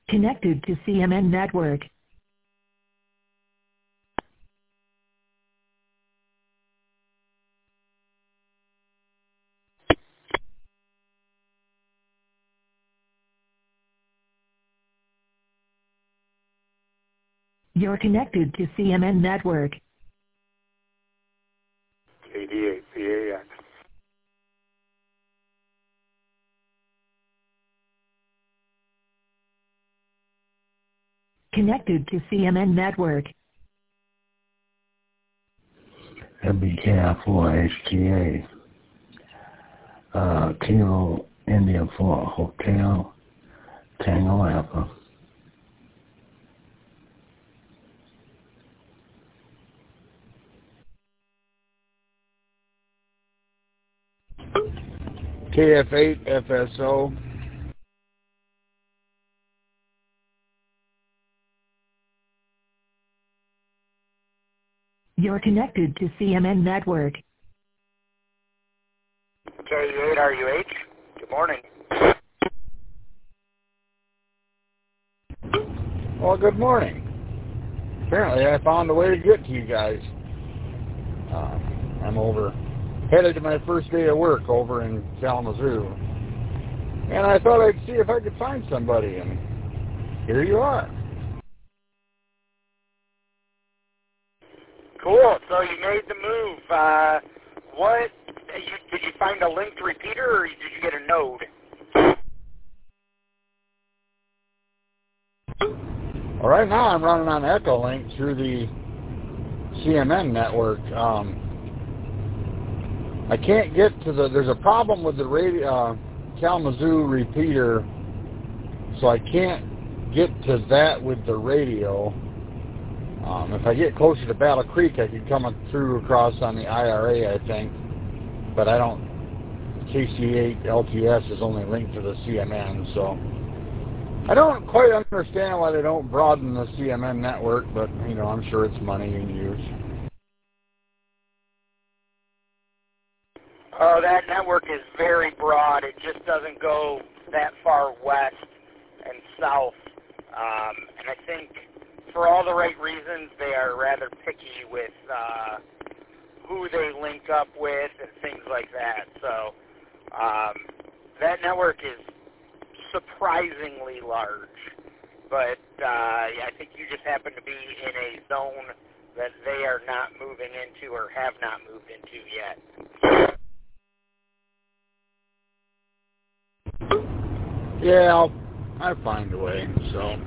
Connected to CMN network. You're connected to CMN network. KD8PAX. Connected to CMN network. MBK4HTA. Kilo India 4 Hotel Tango Alpha. KF8 FSO. You're connected to CMN network. K8RUH. Good morning. Well, good morning. Apparently I found a way to get to you guys. I'm headed to my first day of work over in Kalamazoo. And I thought I'd see if I could find somebody, and here you are. Cool. So you made the move. Did you find a linked repeater, or did you get a node? Well, right now I'm running on Echolink through the CMN network. I can't get to there's a problem with the radio, Kalamazoo repeater, so I can't get to that with the radio. If I get closer to Battle Creek, I could come through across on the IRA, I think. But I don't, KC8 LTS is only linked to the CMN, so I don't quite understand why they don't broaden the CMN network, but, you know, I'm sure it's money in use. Oh, that network is very broad. It just doesn't go that far west and south. And I think for all the right reasons, they are rather picky with who they link up with and things like that. So that network is surprisingly large. But I think you just happen to be in a zone that they are not moving into or have not moved into yet. Yeah, I'll find a way. So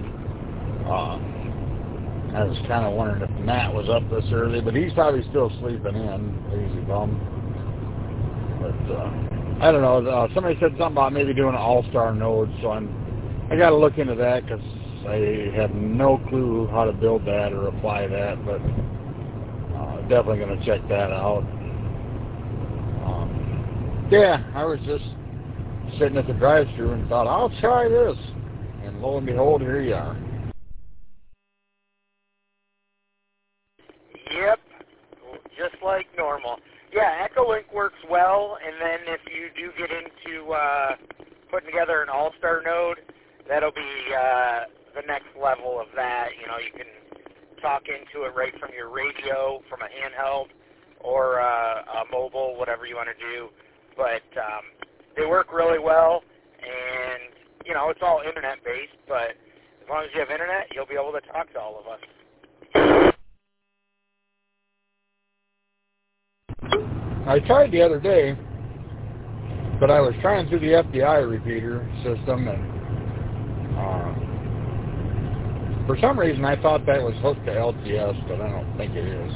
I was kind of wondering if Matt was up this early, but he's probably still sleeping in, lazy bum. But I don't know. Somebody said something about maybe doing an all-star node, so I got to look into that because I have no clue how to build that or apply that, but definitely going to check that out. Yeah, I was just sitting at the drive-thru and thought, I'll try this. And lo and behold, here you are. Yep, just like normal. Yeah, Echolink works well, and then if you do get into putting together an all-star node, that'll be the next level of that. You know, you can talk into it right from your radio, from a handheld, or a mobile, whatever you want to do. But they work really well, and, you know, it's all internet-based, but as long as you have internet, you'll be able to talk to all of us. I tried the other day, but I was trying through the FBI repeater system, and for some reason I thought that was hooked to LTS, but I don't think it is.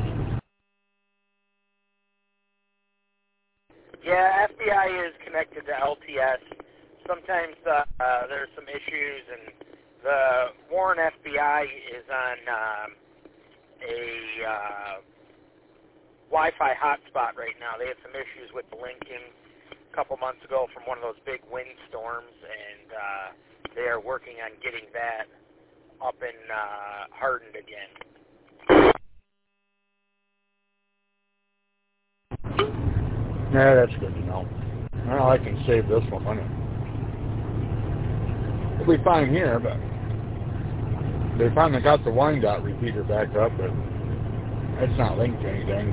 Yeah, FBI is connected to LTS. Sometimes there's some issues, and the Warren FBI is on a Wi-Fi hotspot right now. They had some issues with the linking a couple months ago from one of those big windstorms, and they are working on getting that up and hardened again. Yeah, that's good to know. Well, I can save this one, It'll be fine here, but they finally got the Wyandotte repeater back up, but it's not linked to anything.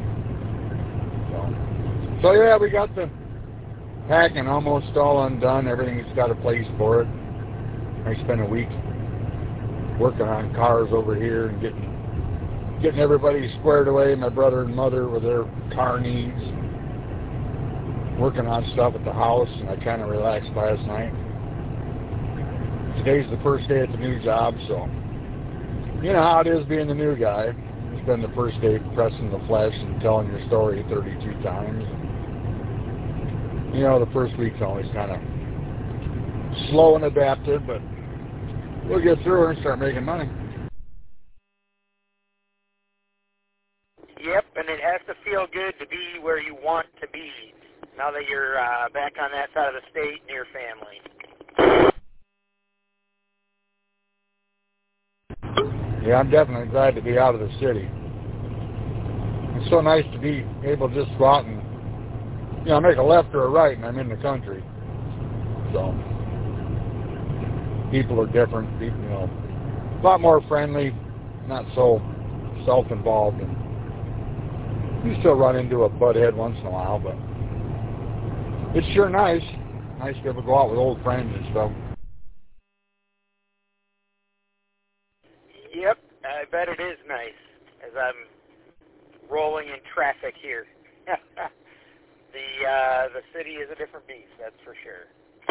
So yeah, we got the packing almost all undone. Everything's got a place for it. I spent a week working on cars over here and getting everybody squared away, my brother and mother with their car needs, working on stuff at the house, and I kind of relaxed last night. Today's the first day at the new job, so you know how it is being the new guy. It's been the first day pressing the flesh and telling your story 32 times. You know, the first week's always kind of slow and adaptive, but we'll get through it and start making money. Yep, and it has to feel good to be where you want to be now that you're back on that side of the state near family. Yeah, I'm definitely glad to be out of the city. It's so nice to be able to just go out and, you know, make a left or a right and I'm in the country. So, people are different, people, you know, a lot more friendly, not so self-involved. And you still run into a butt head once in a while, but it's sure nice to be able to go out with old friends and stuff. Yep, I bet it is nice as I'm rolling in traffic here. The city is a different beast, that's for sure.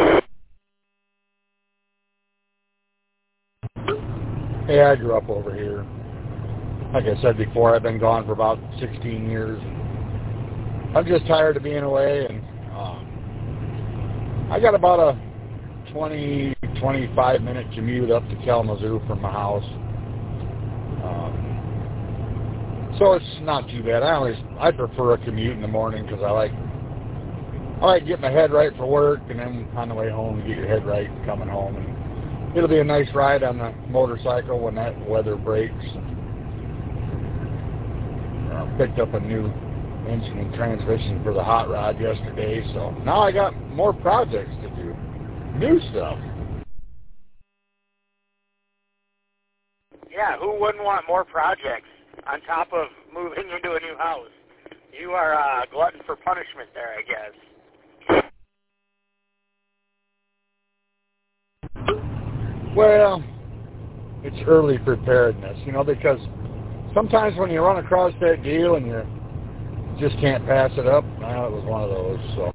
Yeah, I grew up over here. Like I said before, I've been gone for about 16 years. I'm just tired of being away, and I got about a 20-25 minute commute up to Kalamazoo from my house. So it's not too bad. I prefer a commute in the morning because I like to get my head right for work, and then on the way home you get your head right coming home. And it'll be a nice ride on the motorcycle when that weather breaks. Picked up a new engine and transmission for the hot rod yesterday, so now I got more projects to do, new stuff. Yeah, who wouldn't want more projects on top of moving into a new house? You are a glutton for punishment there, I guess. Well, it's early preparedness, you know, because sometimes when you run across that deal and you just can't pass it up, well, it was one of those, so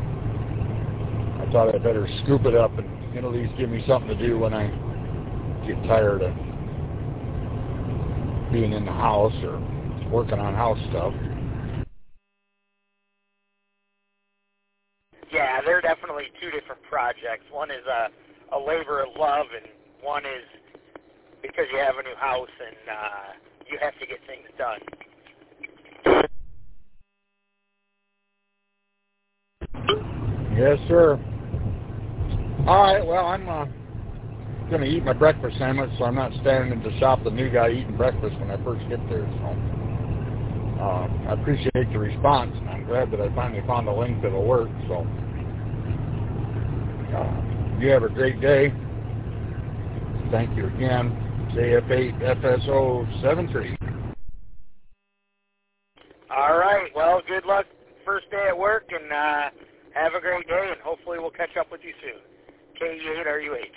I thought I'd better scoop it up and at least give me something to do when I get tired of being in the house or working on house stuff. Yeah, they're definitely two different projects. One is a labor of love, and one is because you have a new house and you have to get things done. Yes, sir. All right, well, I'm going to eat my breakfast sandwich, so I'm not standing at the shop the new guy eating breakfast when I first get there. So I appreciate the response, and I'm glad that I finally found a link that'll work. So you have a great day. Thank you again. JF8FSO73. All right. Well, good luck first day at work, and have a great day, and hopefully we'll catch up with you soon. KE8RUH.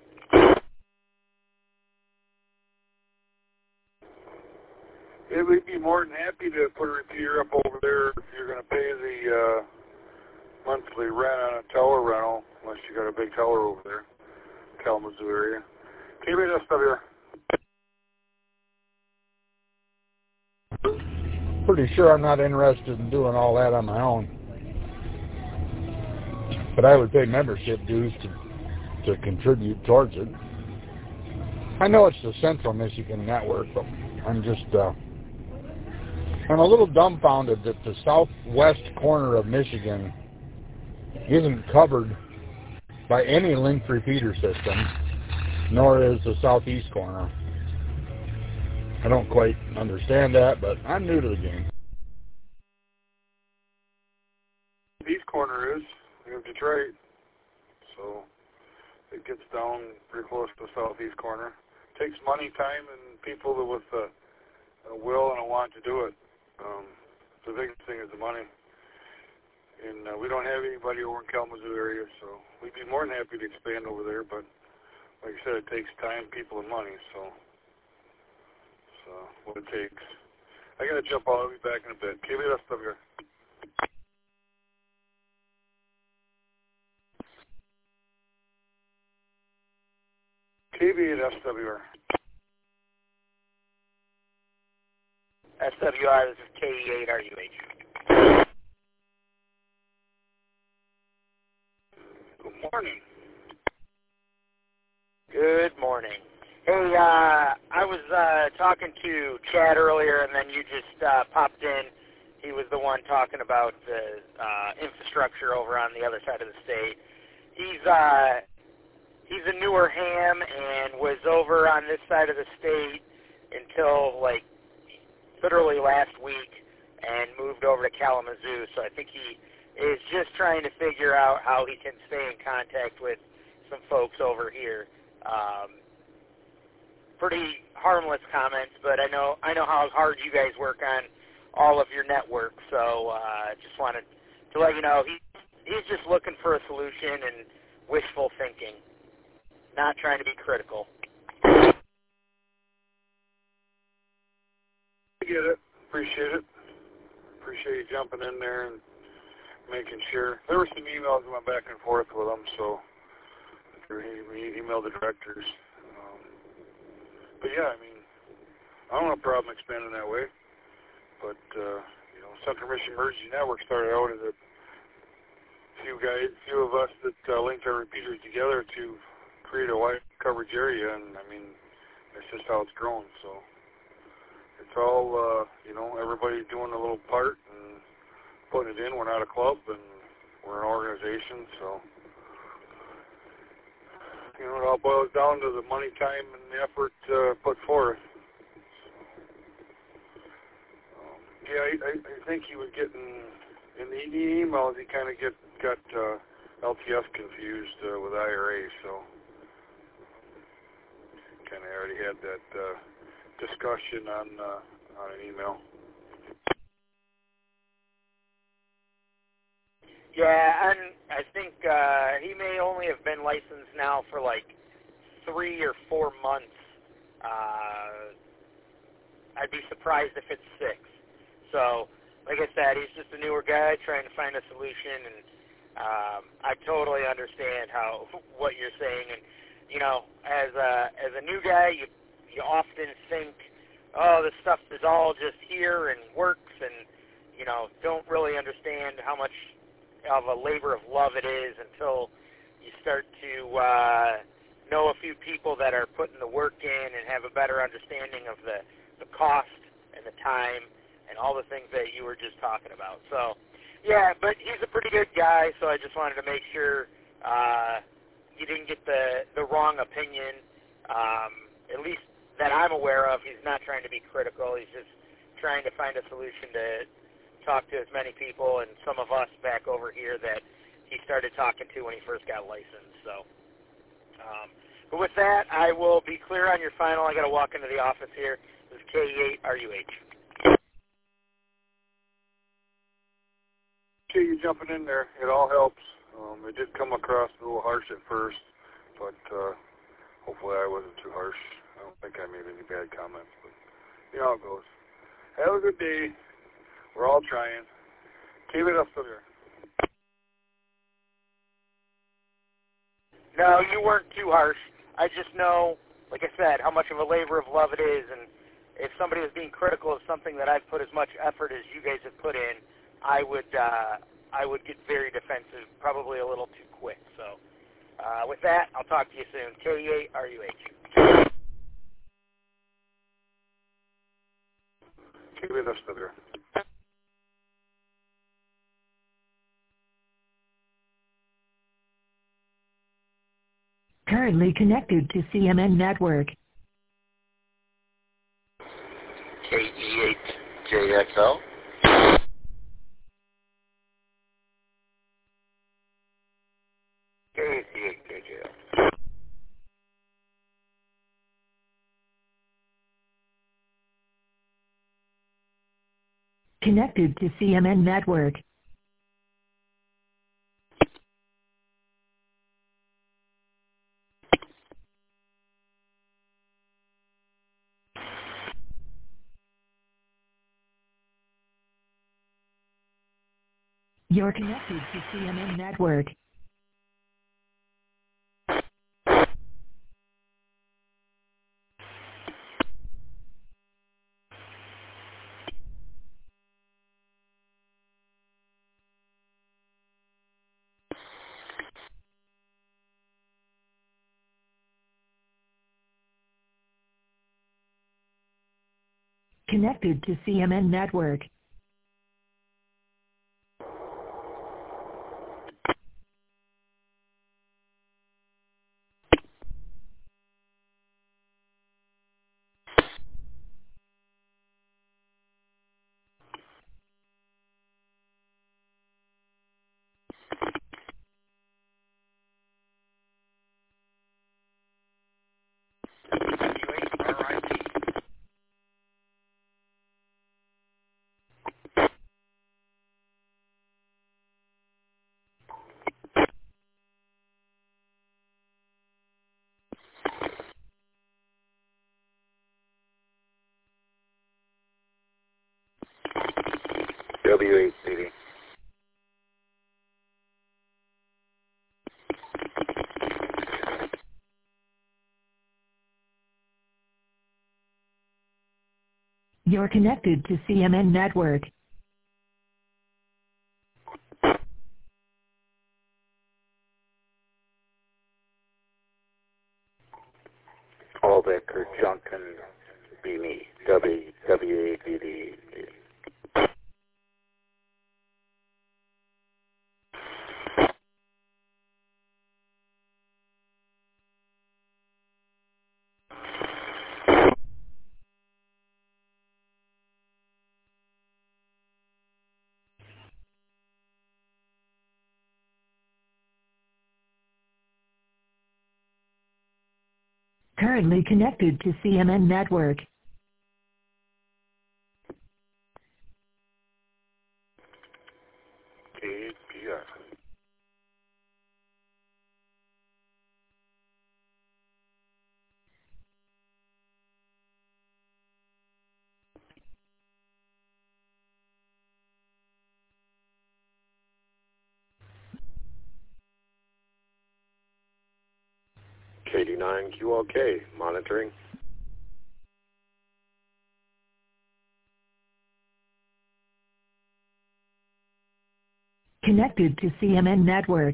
Yeah, we'd be more than happy to put a repeater up over there if you're going to pay the monthly rent on a tower rental, unless you got a big tower over there, Kalamazoo area. KBSW. Pretty sure I'm not interested in doing all that on my own. But I would pay membership dues to contribute towards it. I know it's the Central Michigan Network, but I'm a little dumbfounded that the southwest corner of Michigan isn't covered by any linked repeater system, nor is the southeast corner. I don't quite understand that, but I'm new to the game. East corner is. We have Detroit. So It gets down pretty close to the southeast corner. Takes money, time, and people with a will and a want to do it. The biggest thing is the money. And we don't have anybody over in Kalamazoo area, so we'd be more than happy to expand over there, but like I said, it takes time, people, and money, so what it takes. I got to jump out. I'll be back in a bit. KBSW. KBSWR. SWR, this is KE8RUH. Good morning. Good morning. Hey, I was talking to Chad earlier, and then you just popped in. He was the one talking about the infrastructure over on the other side of the state. He's a newer ham and was over on this side of the state until, like, literally last week and moved over to Kalamazoo. So I think he is just trying to figure out how he can stay in contact with some folks over here. Pretty harmless comments, but I know how hard you guys work on all of your network, so just wanted to let you know he's just looking for a solution and wishful thinking, not trying to be critical. I get it. Appreciate it. Appreciate you jumping in there and making sure. There were some emails that went back and forth with him, so we emailed the directors. But yeah, I mean, I don't have a problem expanding that way. But, Central Michigan Emergency Network started out as a few of us that linked our repeaters together to create a wide coverage area, and I mean, that's just how it's grown. So it's all, everybody doing a little part and putting it in. We're not a club, and we're an organization, so it all boils down to the money, time, and the effort put forth. I think he was getting, in the emails, he kind of got LTF confused with IRA, so kind of already had that discussion on an email. Yeah, and I think he may only have been licensed now for like 3 or 4 months. I'd be surprised if it's 6. So, like I said, he's just a newer guy trying to find a solution, and I totally understand what you're saying. And as a new guy, you often think, oh, this stuff is all just here and works, and don't really understand how much of a labor of love it is until you start to know a few people that are putting the work in and have a better understanding of the cost and the time and all the things that you were just talking about. So, yeah, but he's a pretty good guy, so I just wanted to make sure you didn't get the wrong opinion. At least that I'm aware of, he's not trying to be critical. He's just trying to find a solution to talk to as many people and some of us back over here that he started talking to when he first got licensed. So, but with that, I will be clear on your final. I got to walk into the office here. This is KE8RUH. Appreciate you jumping in there. It all helps. It did come across a little harsh at first, but hopefully I wasn't too harsh. I don't think I made any bad comments, but you know how it goes. Have a good day. We're all trying. Keep it up there. No, you weren't too harsh. I just know, like I said, how much of a labor of love it is, and if somebody was being critical of something that I've put as much effort as you guys have put in, I would get very defensive, probably a little too quick. So with that, I'll talk to you soon. KE8RUH. Keep it up there. Currently connected to CMN Network. KE8JXL. KE8JXL. Connected to CMN Network. You're connected to CMN Network. Connected to CMN Network. W8CD. You're connected to CMN Network. All that are junk and be me. W8DD. Currently connected to CMN Network. KPR. KD9QLK, monitoring. Connected to CMN Network.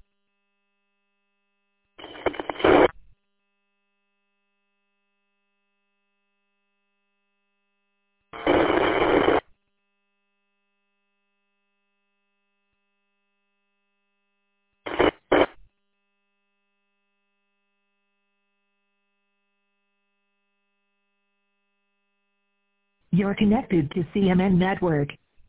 You're connected to CMN Network.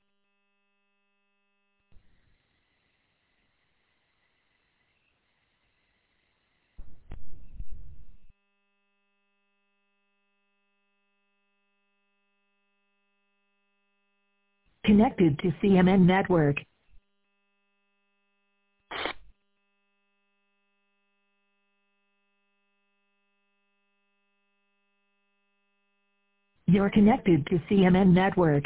Connected to CMN Network. You're connected to CMN Network.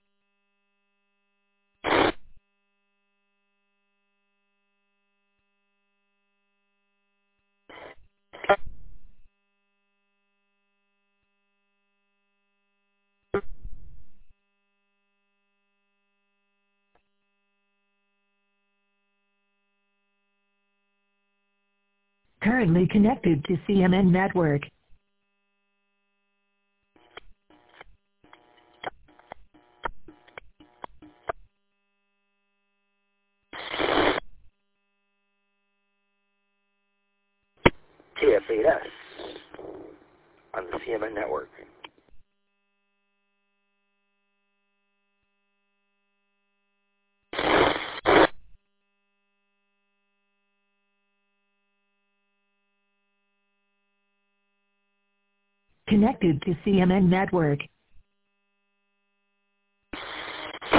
Currently connected to CMN Network. TF8S on the CMN network. Connected to CMN Network.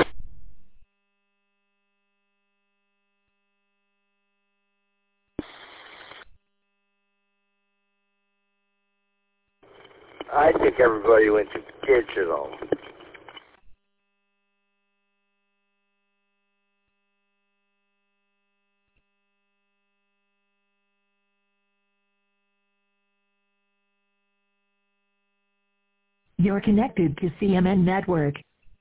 I think everybody went to digital. You're connected to CMN Network.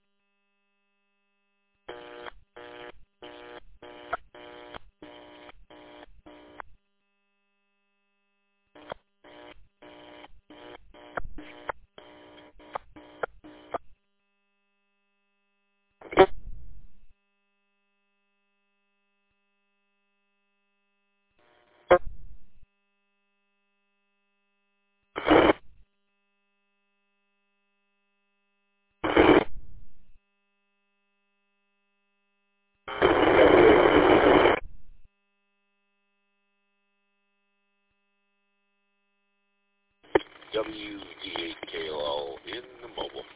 WD8KLL in the mobile.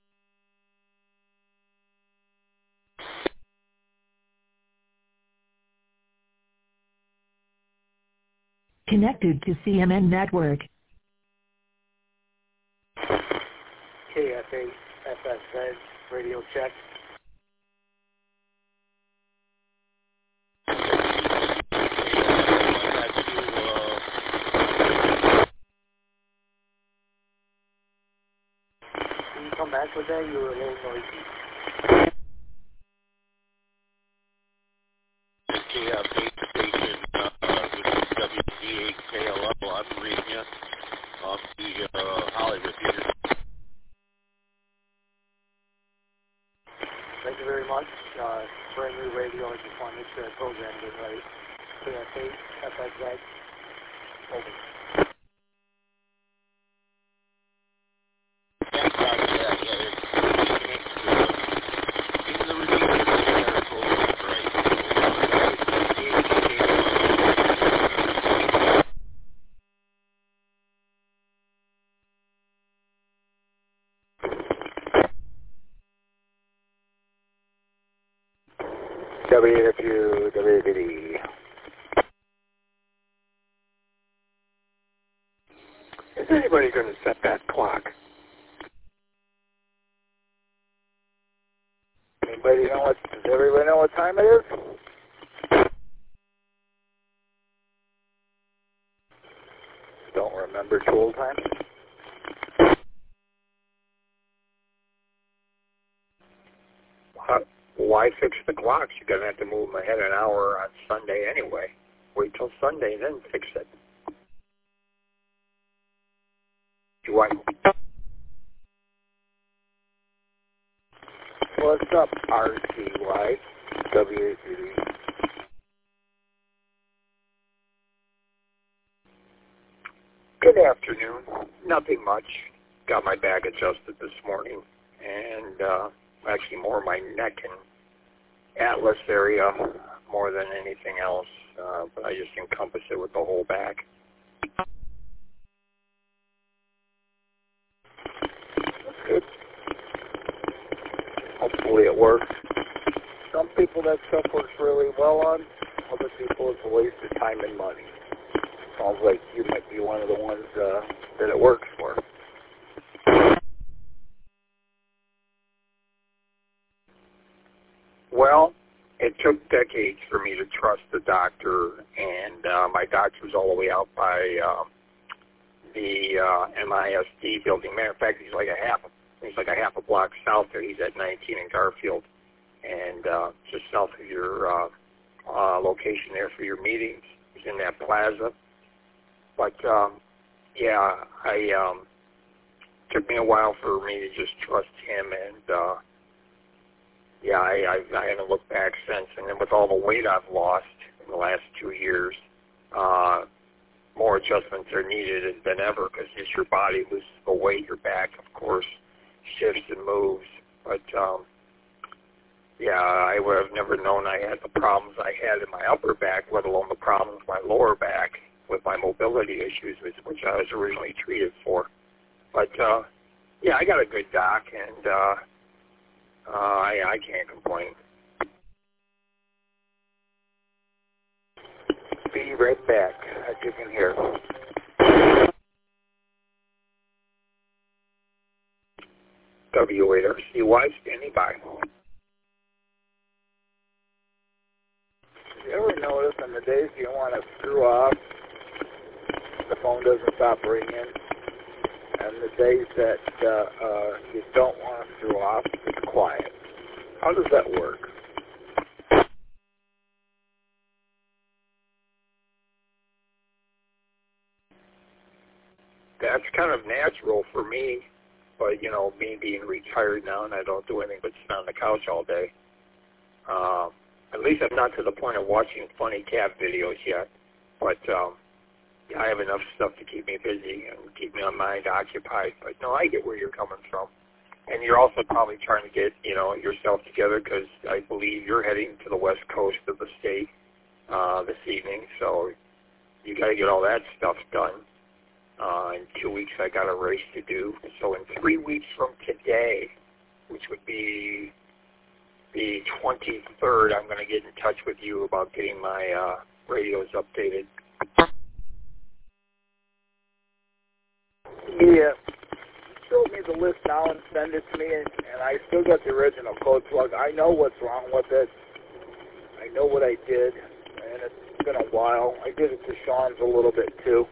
Connected to CMN Network. KFA FSZ radio check. Can you come back with that? You were a little noisy. KFA station, this is WD8KLL. I'm reading you off the Hollywood Theater. Thank you very much. Brand new radio. I just want to make sure I programmed it right. KFA FSZ. Over. WWD. Is anybody going to set that clock? Anybody know what? Does everybody know what time it is? Don't remember tool time. Why fix the clocks? You're going to have to move them ahead an hour on Sunday anyway. Wait till Sunday, then fix it. What's up, RCY? WACD. Good afternoon. Nothing much. Got my back adjusted this morning, and actually more my neck and atlas area more than anything else, but I just encompass it with the whole back. That's good. Hopefully it works. Some people that stuff works really well on, other people it's a waste of time and money. Sounds like you might be one of the ones that it works for. Well, it took decades for me to trust the doctor, and my doctor's all the way out by the MISD building. Matter of fact, he's like a half a block south there. He's at 19 in Garfield, and just south of your location there for your meetings. He's in that plaza. But yeah, took me a while for me to just trust him, and yeah, I haven't looked back since. And then with all the weight I've lost in the last 2 years, more adjustments are needed than ever, because as your body loses the weight, your back, of course, shifts and moves. But yeah, I would have never known I had the problems I had in my upper back, let alone the problems with my lower back with my mobility issues, which I was originally treated for. But yeah, I got a good doc, and I can't complain. Be right back, as you can hear. W8RCY standing by. You ever notice on the days you want to screw off, the phone doesn't stop ringing, and the days that you don't want to screw off, it's quiet? How does that work? That's kind of natural for me, but, me being retired now and I don't do anything but sit on the couch all day. At least I'm not to the point of watching funny cat videos yet, but I have enough stuff to keep me busy and keep my mind occupied. But, no, I get where you're coming from. And you're also probably trying to get, yourself together because I believe you're heading to the west coast of the state this evening, so you got to get all that stuff done. In 2 weeks, I got a race to do. So in 3 weeks from today, which would be the 23rd, I'm going to get in touch with you about getting my radios updated. Yeah. Show me the list now and send it to me, and I still got the original code plug. I know what's wrong with it. I know what I did, and it's been a while. I did it to Sean's a little bit, too.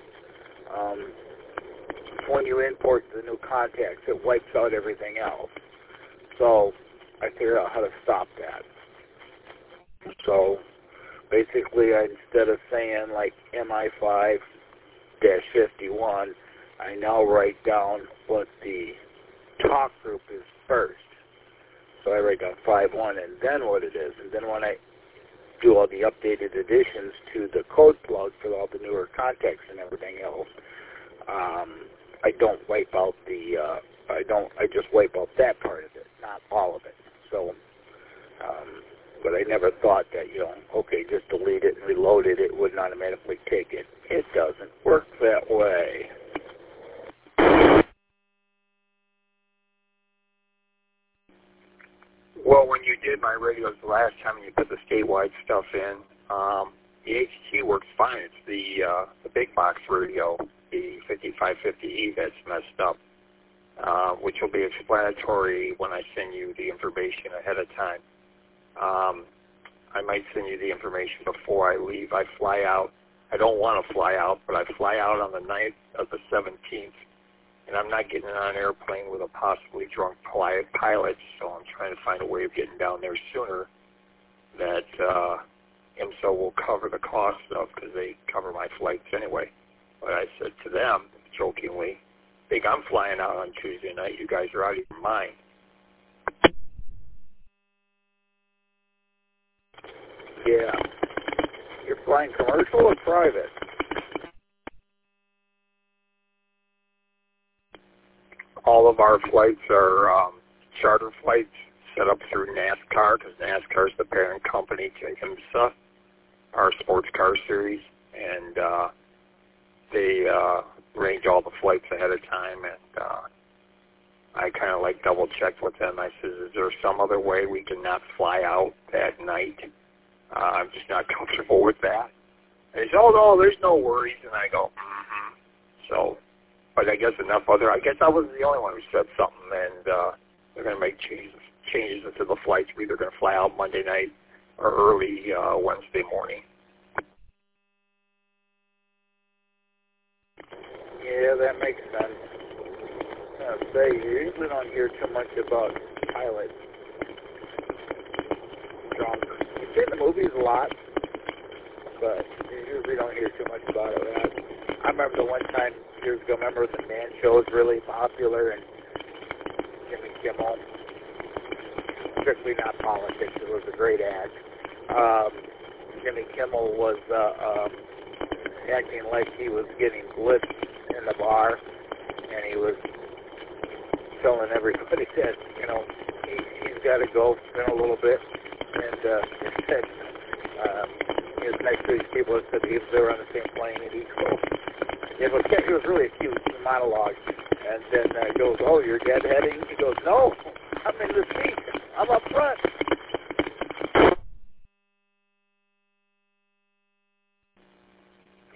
When you import the new contacts, it wipes out everything else. So I figured out how to stop that. So basically, instead of saying like MI5-51, I now write down what the talk group is first. So I write down 51 and then what it is. And then when I do all the updated additions to the code plug for all the newer contacts and everything else, I don't wipe out I just wipe out that part of it, not all of it. So, but I never thought that, okay, just delete it and reload it, it wouldn't automatically take it. It doesn't work that way. Well, when you did my radios the last time and you put the statewide stuff in, the HT works fine. It's the big box radio, the 5550E that's messed up, which will be explanatory when I send you the information ahead of time. I might send you the information before I leave. I fly out. I don't want to fly out, but I fly out on the 9th of the 17th, and I'm not getting on an airplane with a possibly drunk pilot, so I'm trying to find a way of getting down there sooner that IMSO will cover the cost of, because they cover my flights anyway. But I said to them, jokingly, think I'm flying out on Tuesday night. You guys are out of your mind. Yeah. You're flying commercial or private? All of our flights are charter flights set up through NASCAR, because NASCAR is the parent company to IMSA, our sports car series, and they arrange all the flights ahead of time, and I kind of double-checked with them. I said, is there some other way we can not fly out that night? I'm just not comfortable with that. And they said, oh, no, there's no worries, and I go, mm-hmm. So, but I guess I guess I wasn't the only one who said something, and they're going to make changes to the flights. We're either going to fly out Monday night or early Wednesday morning. Yeah, that makes sense. I was going to say, you usually don't hear too much about pilots drunk. You see in the movies a lot, but you usually don't hear too much about it. I remember the one time years ago, remember the Man Show was really popular, and Jimmy Kimmel, strictly not politics, it was a great ad. Jimmy Kimmel was acting like he was getting blitzed in the bar, and he was telling everybody that, he's got to go in a little bit, and he said, he was next to these people that said they were on the same plane, and he goes, it was really a cute monologue, and then he goes, oh, you're deadheading? He goes, no, I'm in the seat, I'm up front.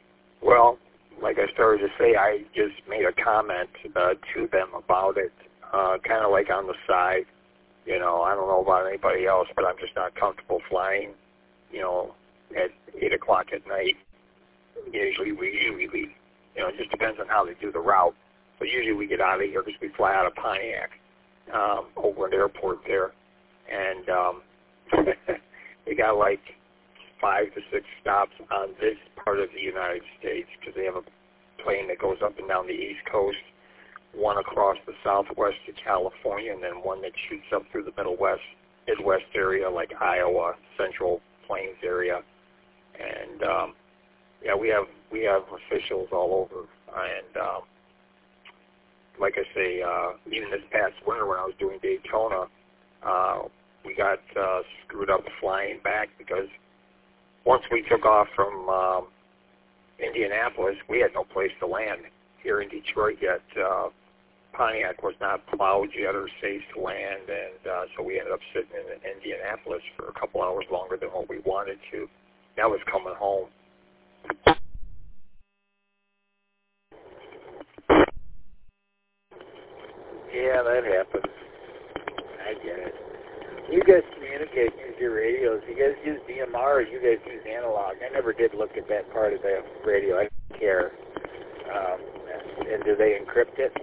Well, like I started to say, I just made a comment to them about it. kind of like on the side. You know, I don't know about anybody else, but I'm just not comfortable flying, you know, at 8 o'clock at night. Usually we you know, it just depends on how they do the route. But usually we get out of here because we fly out of Pontiac, over at the airport there. And they got like 5 to 6 stops on this part of the United States because they have a plane that goes up and down the East Coast, one across the Southwest to California, and then one that shoots up through the Midwest area like Iowa, Central Plains area. And yeah, we have officials all over. And like I say, even this past winter when I was doing Daytona, we got screwed up flying back because once we took off from Indianapolis, we had no place to land here in Detroit yet. Pontiac was not plowed yet or safe to land, and so we ended up sitting in Indianapolis for a couple hours longer than what we wanted to. That was coming home. Yeah, that happens. I get it. You guys communicate and use your radios. You guys use DMR or you guys use analog? I never did look at that part of the radio. I don't care. And do they encrypt it?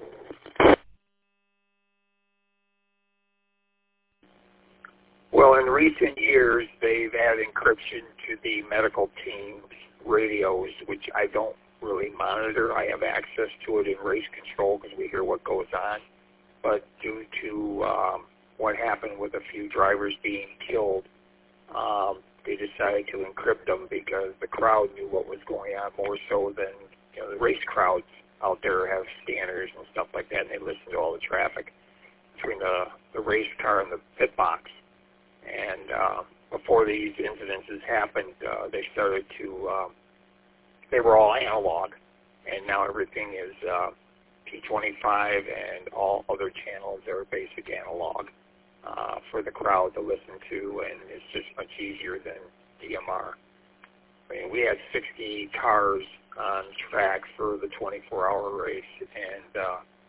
Well, in recent years, they've added encryption to the medical team's radios, which I don't really monitor. I have access to it in race control because we hear what goes on. But due to what happened with a few drivers being killed, they decided to encrypt them because the crowd knew what was going on more so than, you know, the race crowds out there have scanners and stuff like that, and they listen to all the traffic between the race car and the pit box. And before these incidences happened, they started to, they were all analog, and now everything is P25 and all other channels are basic analog for the crowd to listen to, and it's just much easier than DMR. I mean, we had 60 cars on track for the 24-hour race, and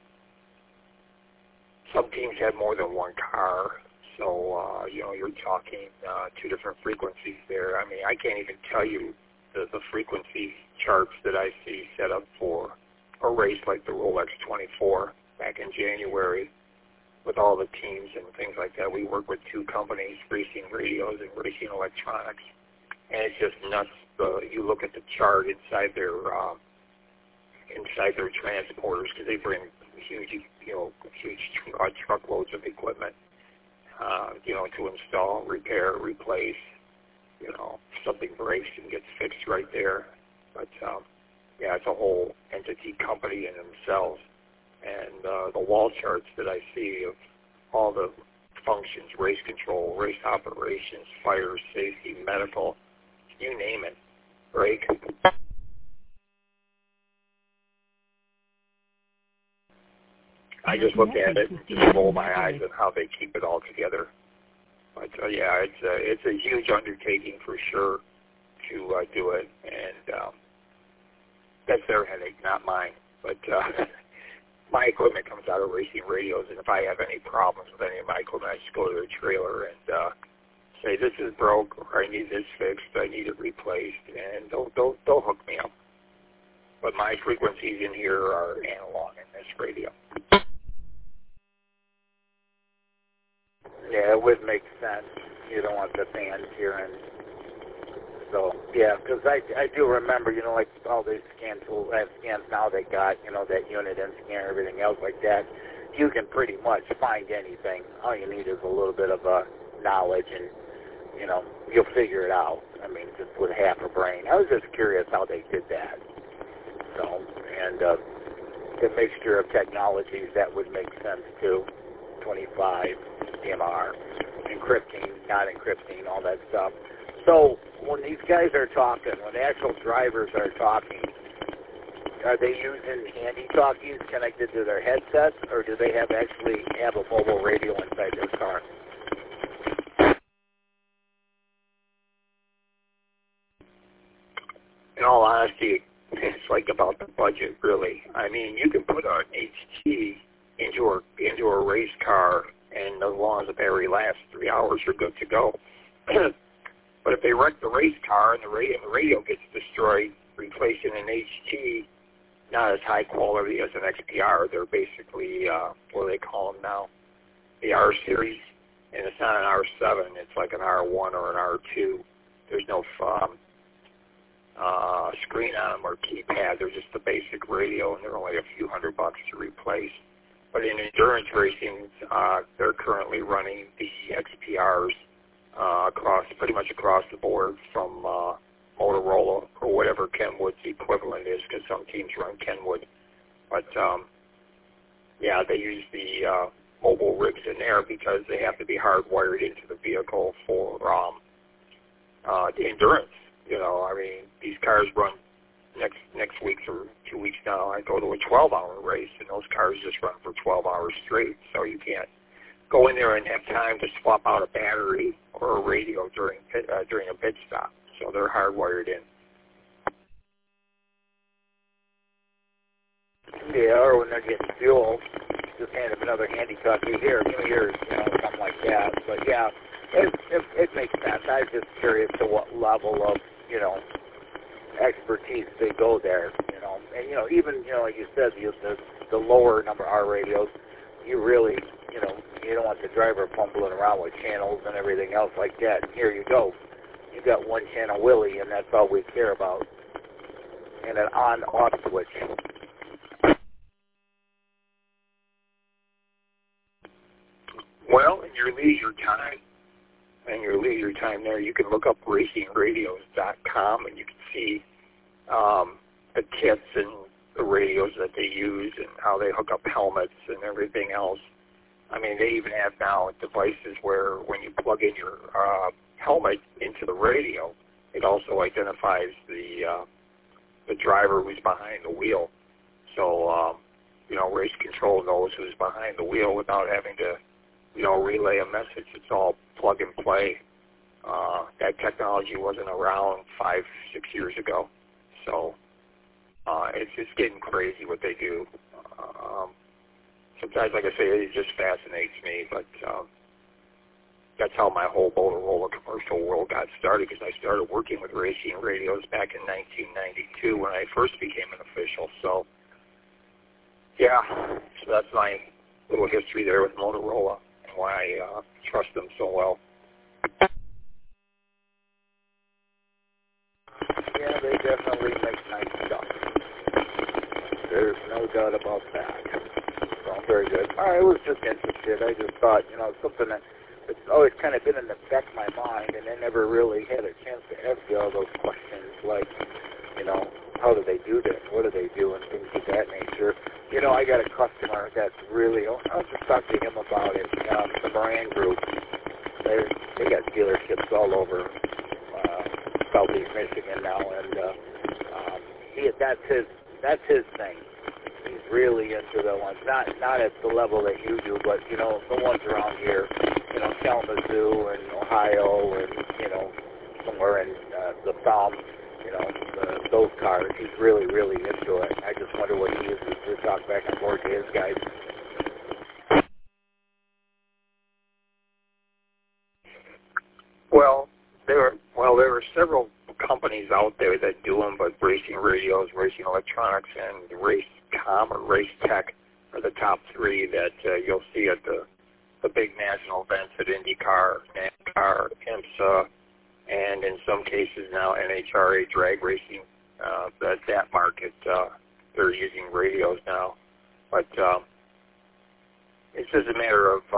some teams had more than one car. So, you know, you're talking 2 different frequencies there. I mean, I can't even tell you the frequency charts that I see set up for a race like the Rolex 24 back in January with all the teams and things like that. We work with 2 companies, Racing Radios and Racing Electronics, and it's just nuts. You look at the chart inside their transporters because they bring huge truckloads of equipment. You know, to install, repair, replace, you know, something breaks and gets fixed right there. But, yeah, it's a whole entity company in themselves. And the wall charts that I see of all the functions, race control, race operations, fire, safety, medical, you name it, brake. I just look at it and just roll my eyes at how they keep it all together. But yeah, it's a huge undertaking for sure to do it, and that's their headache, not mine. But my equipment comes out of Racing Radios, and if I have any problems with any of my equipment, I just go to their trailer and say, this is broke, or I need this fixed, I need it replaced, and they'll hook me up. But my frequencies in here are analog in this radio. Yeah, it would make sense. You don't want the fans hearing. So, yeah, because I do remember, you know, like all these scans now they got, you know, that unit and scan, everything else like that. You can pretty much find anything. All you need is a little bit of knowledge and, you know, you'll figure it out. I mean, just with half a brain. I was just curious how they did that. So, and the mixture of technologies, that would make sense too. 25, DMR, encrypting, not encrypting, all that stuff. So when these guys are talking, when the actual drivers are talking, are they using handy-talkies connected to their headsets, or do they actually have a mobile radio inside their car? In all honesty, it's like about the budget, really. I mean, you can put an HT into a race car, and as long as the battery lasts 3 hours, you're good to go. But if they wreck the race car and the radio gets destroyed, replacing an HT, not as high quality as an XPR. They're basically, what do they call them now? The R series, and it's not an R7. It's like an R1 or an R2. There's no screen on them or keypad. They're just the basic radio, and they're only a few $100 to replace. But in endurance racing, they're currently running the XPRs pretty much across the board from Motorola or whatever Kenwood's equivalent is, because some teams run Kenwood. But yeah, they use the mobile rigs in there because they have to be hardwired into the vehicle for the endurance. You know, I mean, these cars run next week or 2 weeks now. I go to a 12-hour race, and those cars just run for 12 hours straight. So you can't go in there and have time to swap out a battery or a radio during a pit stop. So they're hardwired in. Yeah, or when they're getting fuel, just hand them another handy cut. Here, something like that. But yeah, it makes sense. I was just curious to what level of, expertise they go there, And, even, like you said, the lower number R radios, you really, you don't want the driver fumbling around with channels and everything else like that. And here you go. You got one channel Willie, and that's all we care about. And an on-off switch. Well, in your leisure time there, you can look up racingradios.com, and you can see the kits and the radios that they use and how they hook up helmets and everything else. I mean, they even have now devices where when you plug in your helmet into the radio, it also identifies the driver who's behind the wheel. So, race control knows who's behind the wheel without having to, relay a message. It's all plug and play. That technology wasn't around 5-6 years ago. So it's just getting crazy what they do. Sometimes, like I say, it just fascinates me, but that's how my whole Motorola commercial world got started, because I started working with racing radios back in 1992 when I first became an official. So, yeah, so that's my little history there with Motorola and why I trust them so well. Yeah, they definitely make nice stuff. There's no doubt about that. So, very good. I was just interested. I just thought, something that it's always kind of been in the back of my mind, and I never really had a chance to ask you all those questions, like, how do they do this? What do they do? And things of that nature. I got a customer that's really, I'll just talk to him about it. The Moran Group, they got dealerships all over Southeast Michigan now, and that's his thing. He's really into the ones, not at the level that you do, but the ones around here, Kalamazoo and Ohio, and somewhere in the South, those cars. He's really, really into it. I just wonder what he uses to talk back and forth to his guys. Well, there are several companies out there that do them, but Racing Radios, Racing Electronics, and Racecom or Race Tech are the top three that you'll see at the big national events at IndyCar, NASCAR, IMSA, and in some cases now NHRA drag racing. That market, they're using radios now. But it's just a matter of,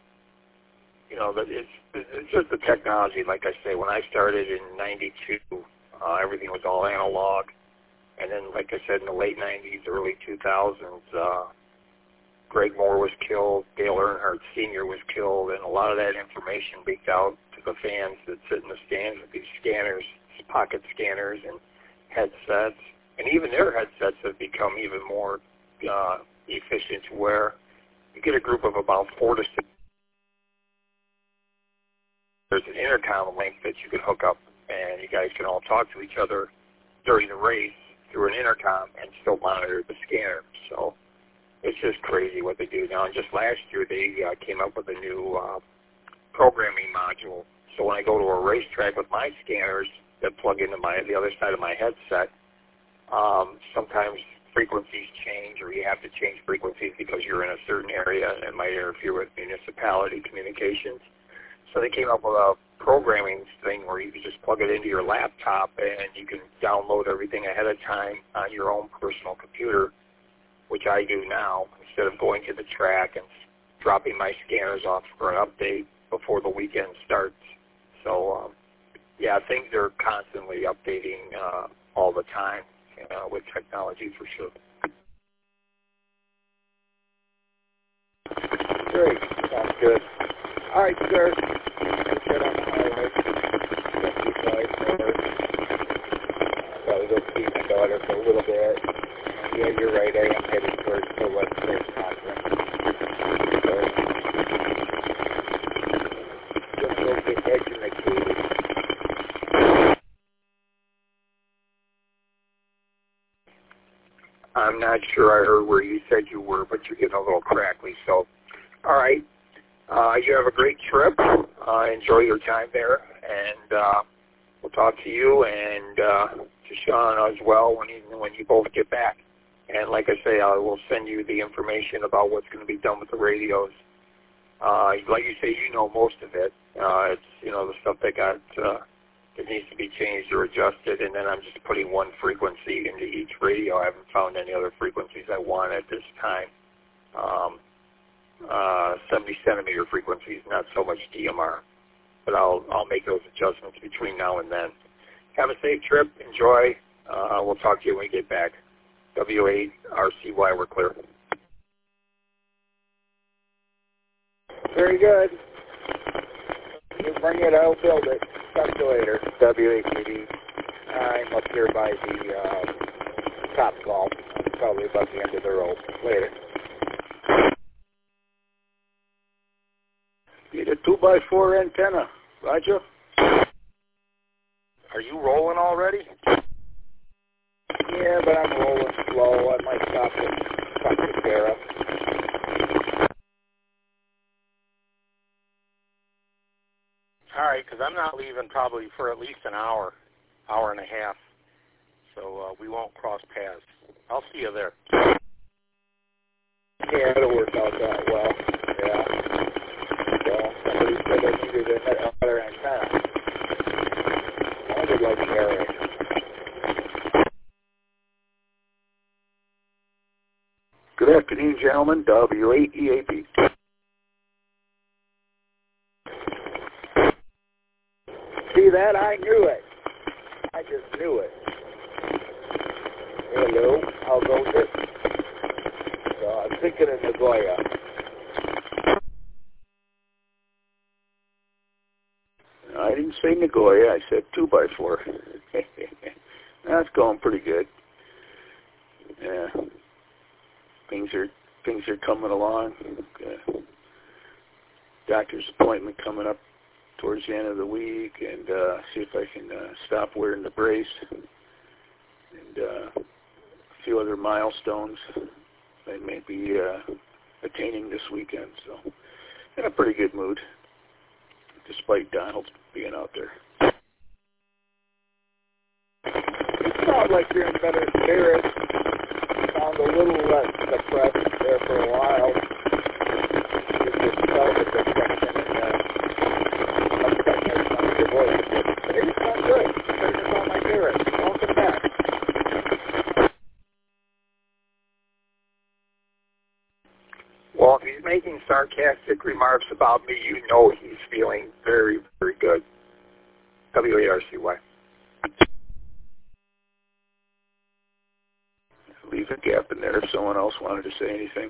it's just the technology. Like I say, when I started in 92, everything was all analog. And then, like I said, in the late 90s, early 2000s, Greg Moore was killed, Dale Earnhardt Sr. was killed, and a lot of that information leaked out to the fans that sit in the stands with these scanners, pocket scanners and headsets. And even their headsets have become even more efficient, where you get a group of about 4 to 6. There's an intercom link that you can hook up, and you guys can all talk to each other during the race through an intercom and still monitor the scanner. So It's just crazy what they do now. And just last year, they came up with a new programming module. So when I go to a racetrack with my scanners that plug into the other side of my headset, sometimes frequencies change, or you have to change frequencies because you're in a certain area and it might interfere with municipality communications. So they came up with a programming thing where you can just plug it into your laptop and you can download everything ahead of time on your own personal computer, which I do now, instead of going to the track and dropping my scanners off for an update before the weekend starts. So, yeah, things are constantly updating all the time with technology, for sure. Great. Sounds good. All right, sir. Let's get on the highway. Probably go see my daughter for a little bit. Yeah, you're right. I am headed towards the West Coast Conference. Just go get educated. I'm not sure I heard where you said you were, but you're getting a little crackly. So, all right. You have a great trip. Enjoy your time there, and we'll talk to you and to Sean as well when you both get back. And like I say, I will send you the information about what's going to be done with the radios. Like you say, you know most of it. It's the stuff that needs to be changed or adjusted, and then I'm just putting one frequency into each radio. I haven't found any other frequencies I want at this time. 70-centimeter frequencies, not so much DMR. But I'll make those adjustments between now and then. Have a safe trip. Enjoy. We'll talk to you when we get back. W8RCY, we're clear. Very good. You bring it, I'll build it. Talk to you later. W8PD. I'm up here by the top golf. I'm probably about the end of the rope. Later. Need a 2x4 antenna. Roger. Are you rolling already? Yeah, but I'm rolling slow. I might stop and talk to Sarah. All right, because I'm not leaving probably for at least an hour and a half. So we won't cross paths. I'll see you there. Yeah, it'll work out that well. Yeah. So somebody said I needed another antenna. I would like Eric. Good afternoon, gentlemen. W8EAP. See that? I knew it. I just knew it. Hello, how goes it? So I'm thinking of Nagoya. I didn't say Nagoya. I said 2x4. That's going pretty good. Yeah. Things are coming along. Doctor's appointment coming up towards the end of the week, and see if I can stop wearing the brace, and a few other milestones I may be attaining this weekend. So, in a pretty good mood, despite Donald being out there. You sound like you're in better spirits. You sound a little less depressed there for a while. You just felt the depression and upsetness on your voice. But you sound good. You started to sound like Eric. Welcome back. Well, if he's making sarcastic remarks about me, you know he's feeling very, very good. W8RCY. Leave a gap in there if someone else wanted to say anything.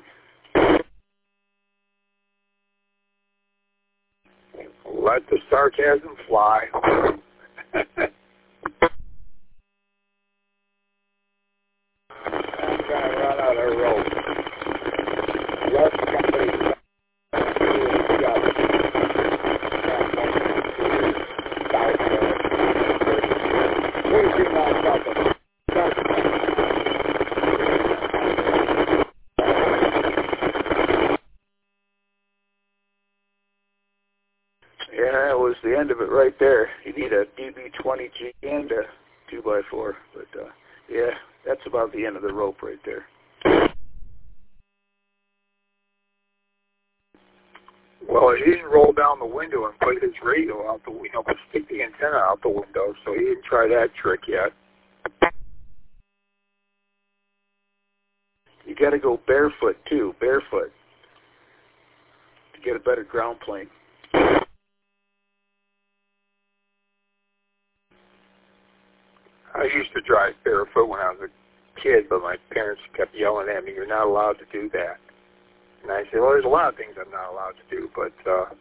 Let the sarcasm fly. I'm going to run out of rope. Less company. end of it right there. You need a DB20G and a 2x4. But, yeah, that's about the end of the rope right there. Well, he didn't roll down the window and put his radio out the window, but stick the antenna out the window, so he didn't try that trick yet. You got to go barefoot, too, barefoot, to get a better ground plane. I used to drive barefoot when I was a kid, but my parents kept yelling at me, "You're not allowed to do that." And I said, well, there's a lot of things I'm not allowed to do, but,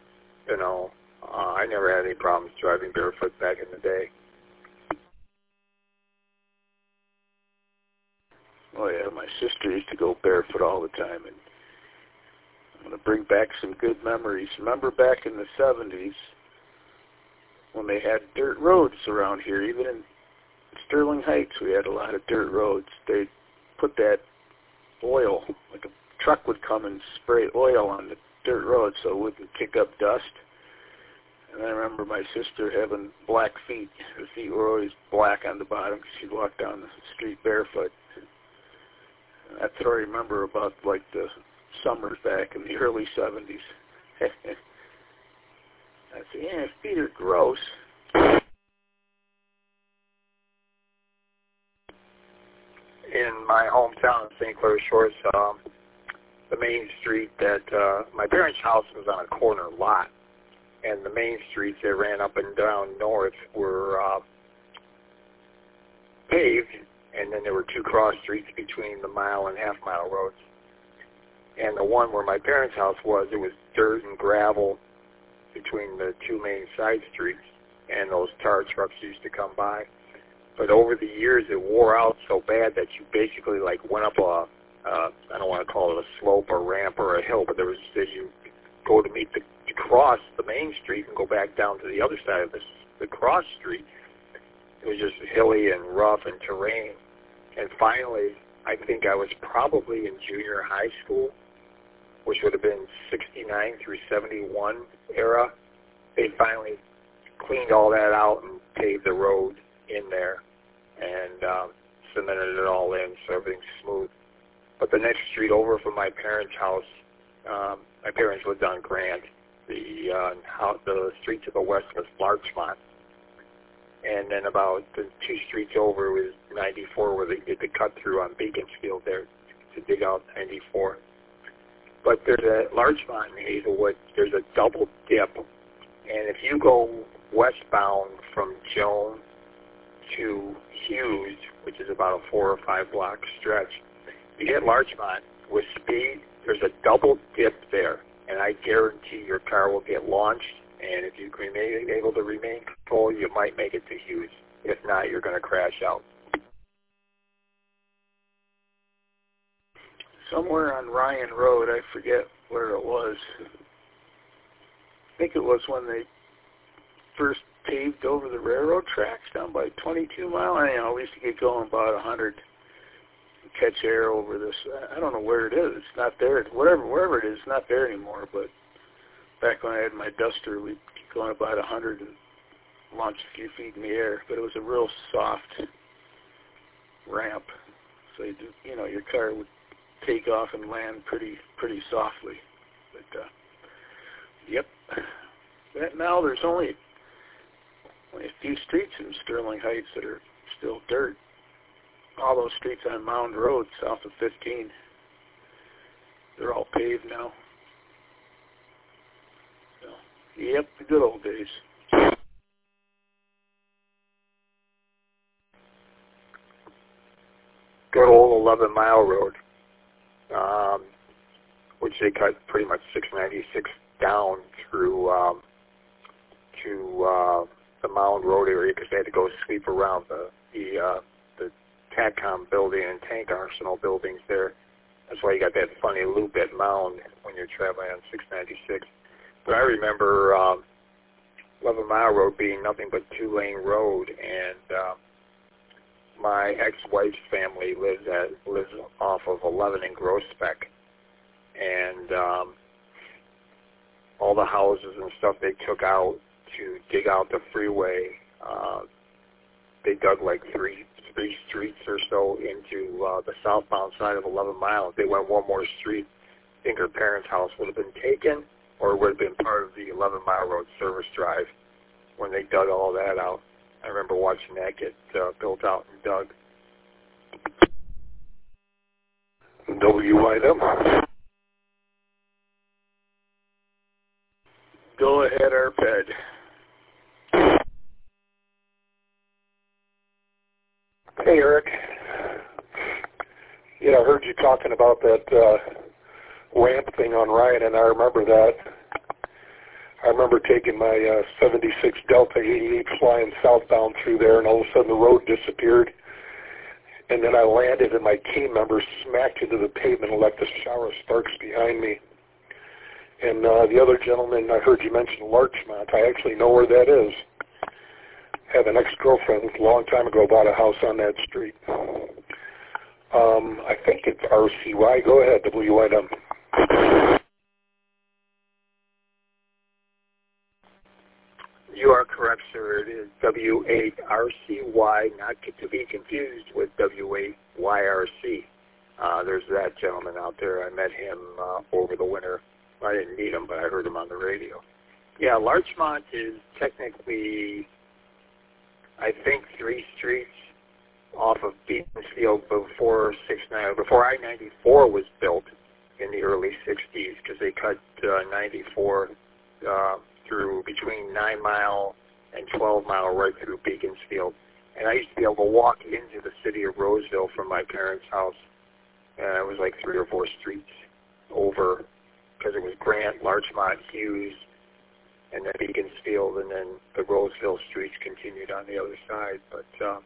I never had any problems driving barefoot back in the day. Oh, yeah, my sister used to go barefoot all the time, and I'm going to bring back some good memories. Remember back in the 70s when they had dirt roads around here, even in Sterling Heights, we had a lot of dirt roads. They put that oil, like a truck would come and spray oil on the dirt road so it wouldn't kick up dust. And I remember my sister having black feet. Her feet were always black on the bottom because she'd walk down the street barefoot. And that's what I remember about, like, the summers back in the early 70s. I said, yeah, feet are gross. In my hometown of St. Clair Shores, the main street that my parents' house was on a corner lot, and the main streets that ran up and down north were paved, and then there were two cross streets between the mile and half-mile roads. And the one where my parents' house was, it was dirt and gravel between the two main side streets, and those tar trucks used to come by. But over the years, it wore out so bad that you basically, like, went up I don't want to call it a slope or ramp or a hill, but there was, as you go to cross the main street and go back down to the other side of the cross street, it was just hilly and rough and terrain. And finally, I think I was probably in junior high school, which would have been 69 through 71 era. They finally cleaned all that out and paved the road in there and cemented it all in so everything's smooth. But the next street over from my parents' house, my parents lived on Grant. The street to the west was Larchmont. And then about the two streets over was 94, where they did the cut-through on Beaconsfield there to dig out 94. But there's a Larchmont in Hazelwood, there's a double dip. And if you go westbound from Joan to Hughes, which is about a 4 or 5 block stretch, you hit Larchmont with speed, there's a double dip there. And I guarantee your car will get launched, and if you can be able to remain control, you might make it to Hughes. If not, you're going to crash out. Somewhere on Ryan Road, I forget where it was. I think it was when they first paved over the railroad tracks down by 22 Mile. We used to get going about 100 and catch air over this. I don't know where it is. It's not there. Wherever it is, it's not there anymore. But back when I had my Duster, we'd keep going about 100 and launch a few feet in the air. But it was a real soft ramp. So your car would take off and land pretty softly. But yep. Now there's only a few streets in Sterling Heights that are still dirt. All those streets on Mound Road south of 15, they're all paved now. So, yep, the good old days. Good old 11 Mile Road, which they cut pretty much 696 down through to the Mound Road area because they had to go sweep around the TACCOM building and tank arsenal buildings there. That's why you got that funny loop at Mound when you're traveling on 696. But I remember 11 Mile Road being nothing but 2-lane road, and my ex-wife's family lives off of 11 in Groesbeck, and all the houses and stuff they took out to dig out the freeway. They dug like three streets or so into the southbound side of 11 Mile. If they went one more street, I think her parents' house would have been taken, or it would have been part of the 11 Mile Road service drive when they dug all that out. I remember watching that get built out and dug. WIDM. Go ahead, Arped. Hey, Eric. Yeah, I heard you talking about that ramp thing on Ryan, and I remember that. I remember taking my 76 Delta 88 flying southbound through there, and all of a sudden the road disappeared. And then I landed, and my team member smacked into the pavement and left a shower of sparks behind me. And the other gentleman, I heard you mention Larchmont. I actually know where that is. I have an ex-girlfriend a long time ago bought a house on that street. I think it's RCY. Go ahead, WIDM. You are correct, sir. It is W8RCY, not to be confused with W8YRC. There's that gentleman out there. I met him over the winter. I didn't meet him, but I heard him on the radio. Yeah, Larchmont is technically, I think, 3 streets off of Beaconsfield before I-94 was built in the early 60s, because they cut 94 through between 9 Mile and 12 Mile right through Beaconsfield. And I used to be able to walk into the city of Roseville from my parents' house. And it was like 3 or 4 streets over, because it was Grant, Larchmont, Hughes, and then Beaconsfield, and then the Roseville streets continued on the other side. But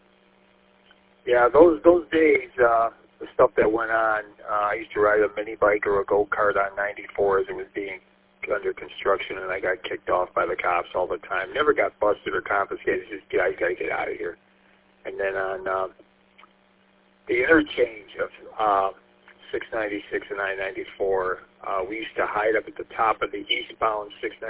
yeah, those days, the stuff that went on, I used to ride a mini bike or a go-kart on 94 as it was being under construction, and I got kicked off by the cops all the time. Never got busted or confiscated. Just I got to get out of here. And then on the interchange of 696 and I-94, we used to hide up at the top of the eastbound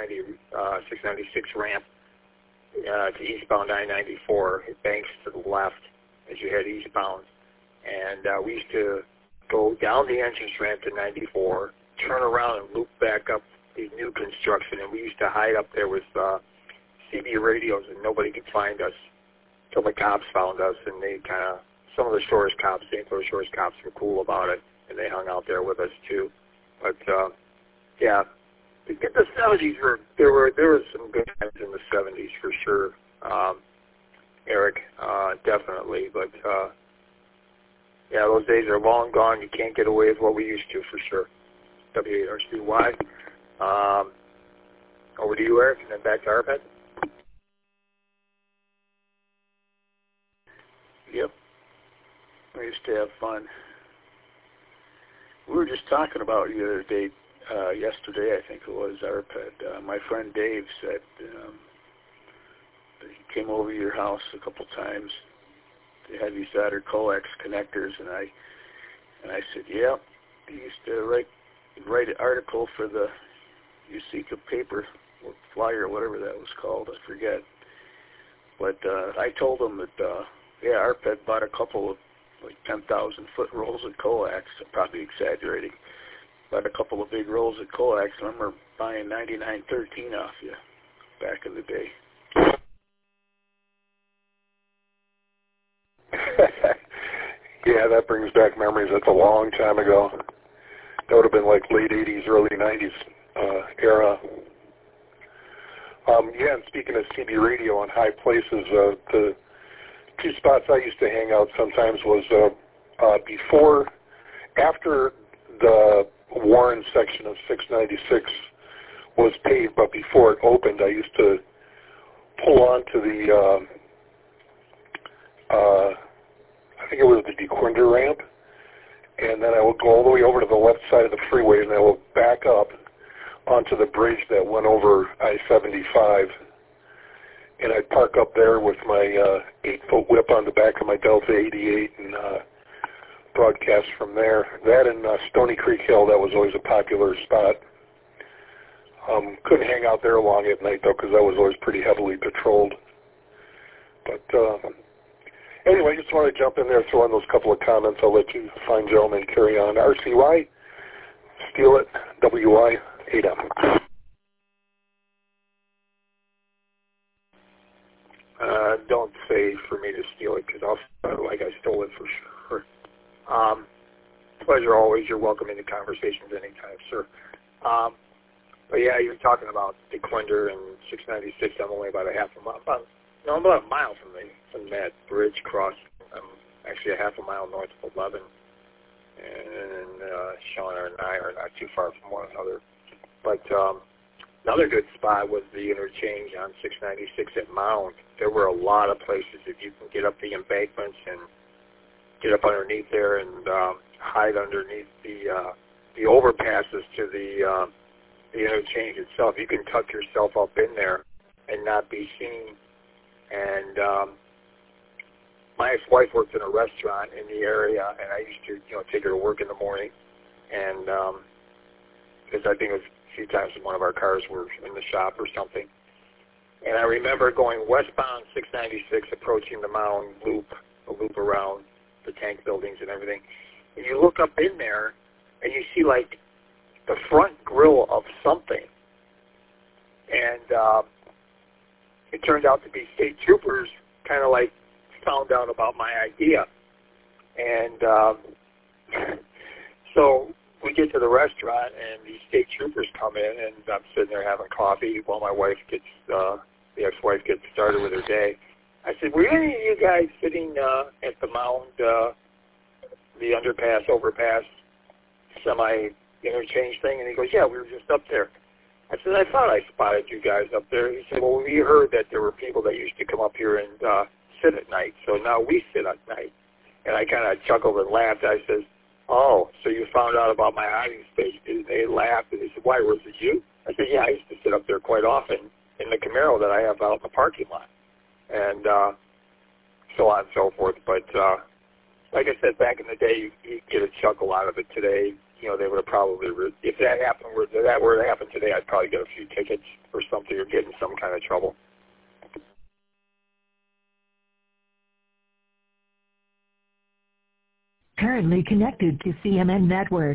696 ramp to eastbound I-94. It banks to the left as you head eastbound. And we used to go down the entrance ramp to 94, turn around and loop back up the new construction. And we used to hide up there with CB radios, and nobody could find us until the cops found us. And they kind of, some of the Shores cops, St. Louis Shores cops, were cool about it, and they hung out there with us too. But yeah, the 70s there were some good times in the 70s for sure, Eric, definitely. But yeah, those days are long gone. You can't get away with what we used to, for sure. W8RCY. Over to you, Eric, and then back to Arped. Yep. We used to have fun. We were just talking about you the other day, yesterday, I think it was, Arped. My friend Dave said he came over to your house a couple times. They had these solder coax connectors, and I said, yeah. He used to write an article for the Useeka paper, or flyer, whatever that was called, I forget. But I told him that, yeah, Arped bought a couple of like 10,000-foot rolls of coax. I'm probably exaggerating. Bought a couple of big rolls of coax. I remember buying 9913 off you back in the day. Yeah, that brings back memories. That's a long time ago. That would have been like late 80s, early 90s era. Yeah, and speaking of CB radio on high places, the 2 spots I used to hang out sometimes was after the Warren section of 696 was paved, but before it opened, I used to pull onto the, I think it was the DeQuinder ramp, and then I would go all the way over to the left side of the freeway, and I would back up onto the bridge that went over I-75. And I'd park up there with my 8-foot whip on the back of my Delta 88 and broadcast from there. That and Stony Creek Hill, that was always a popular spot. Couldn't hang out there long at night, though, because that was always pretty heavily patrolled. But anyway, just want to jump in there, throw in those couple of comments. I'll let you fine gentlemen carry on. RCY, Steal It, WI, 8M. Don't say for me to steal it, because I'll feel like I stole it for sure. Pleasure always. You're welcome into conversations anytime, sir. But yeah, you're talking about DeQuinder and 696. I'm only about I'm about a mile from that bridge cross. I'm actually a half a mile north of 11, and Sean and I are not too far from one another. But another good spot was the interchange on 696 at Mound. There were a lot of places that you can get up the embankments and get up underneath there and hide underneath the overpasses to the interchange itself. You can tuck yourself up in there and not be seen. And my ex-wife worked in a restaurant in the area, and I used to, take her to work in the morning. And because I think it was a few times one of our cars were in the shop or something. And I remember going westbound 696, approaching the Mound Loop, the loop around the tank buildings and everything. And you look up in there, and you see, like, the front grill of something. And it turned out to be state troopers kind of, like, found out about my idea. And so we get to the restaurant, and these state troopers come in, and I'm sitting there having coffee while my wife gets, the ex-wife gets started with her day. I said, were any of you guys sitting at the Mound, the underpass, overpass, semi-interchange thing? And he goes, yeah, we were just up there. I said, I thought I spotted you guys up there. He said, well, we heard that there were people that used to come up here and sit at night, so now we sit at night. And I kind of chuckled and laughed. I said, oh, so you found out about my hiding space. And they laughed, and they said, why, was it you? I said, yeah, I used to sit up there quite often in the Camaro that I have out in the parking lot. And so on and so forth. But like I said, back in the day, you get a chuckle out of it. Today, they would have probably, if that happened, that were to happen today, I'd probably get a few tickets or something, or get in some kind of trouble. Currently connected to CMN Network.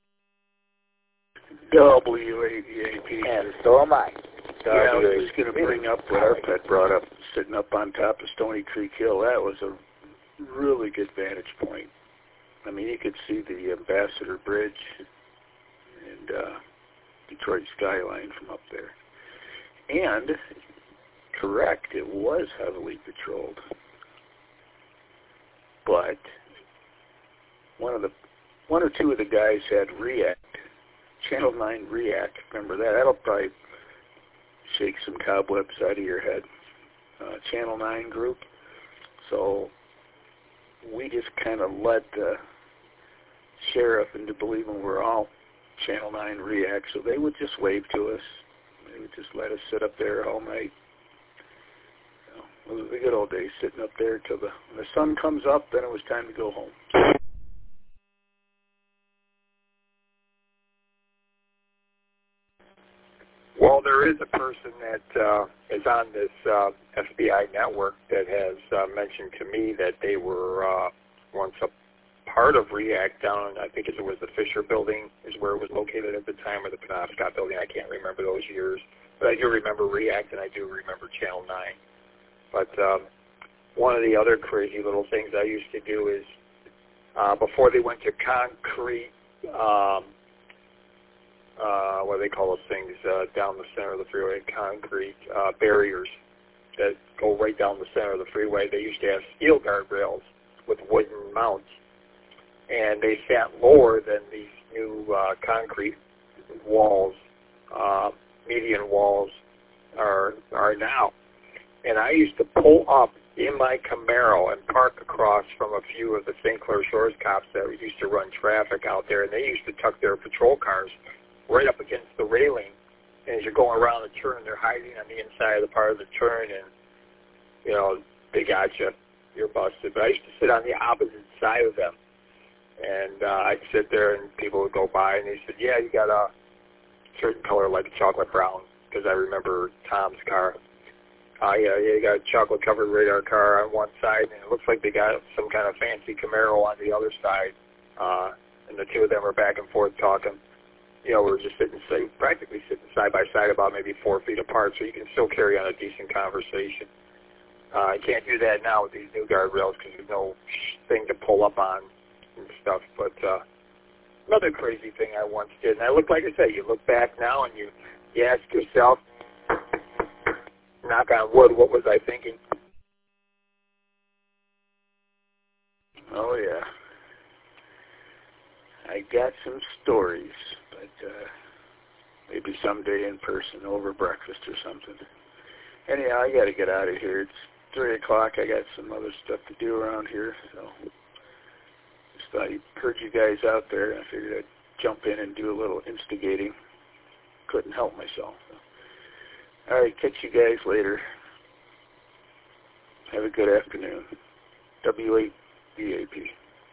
WAVAP. And so am I. Yeah, I was just going to bring up what our pet brought up, sitting up on top of Stony Creek Hill. That was a really good vantage point. I mean, you could see the Ambassador Bridge and Detroit skyline from up there. And, correct, it was heavily patrolled. But one or two of the guys had React, Channel 9 React. Remember that? That'll probably shake some cobwebs out of your head. Channel 9 group. So we just kind of led the sheriff into believing we're all Channel 9 React. So they would just wave to us. They would just let us sit up there all night. It was the good old days, sitting up there till when the sun comes up, then it was time to go home. Well, there is a person that is on this FBI network that has mentioned to me that they were once a part of REACT down, I think it was the Fisher Building is where it was located at the time, or the Penobscot Building. I can't remember those years. But I do remember REACT, and I do remember Channel 9. But one of the other crazy little things I used to do is before they went to concrete, what do they call those things, down the center of the freeway, concrete barriers that go right down the center of the freeway. They used to have steel guardrails with wooden mounts, and they sat lower than these new concrete walls, median walls are now. And I used to pull up in my Camaro and park across from a few of the St. Clair Shores cops that used to run traffic out there, and they used to tuck their patrol cars right up against the railing. And as you're going around the turn, they're hiding on the inside of the part of the turn, and, they got you. You're busted. But I used to sit on the opposite side of them. And I'd sit there, and people would go by, and they said, yeah, you got certain color like a chocolate brown, because I remember Tom's car. You got a chocolate-covered radar car on one side, and it looks like they got some kind of fancy Camaro on the other side. And the two of them are back and forth talking. You know, we're just practically sitting side by side, about maybe 4 feet apart, so you can still carry on a decent conversation. I can't do that now with these new guardrails because there's no thing to pull up on and stuff. But another crazy thing I once did, and like I said, you look back now and you ask yourself, knock on wood, what was I thinking? Oh, yeah. I got some stories, but maybe someday in person over breakfast or something. Anyhow, I got to get out of here. It's 3 o'clock. I got some other stuff to do around here, so just thought I heard you guys out there, and I figured I'd jump in and do a little instigating. Couldn't help myself. So. All right, catch you guys later. Have a good afternoon. W8VAP.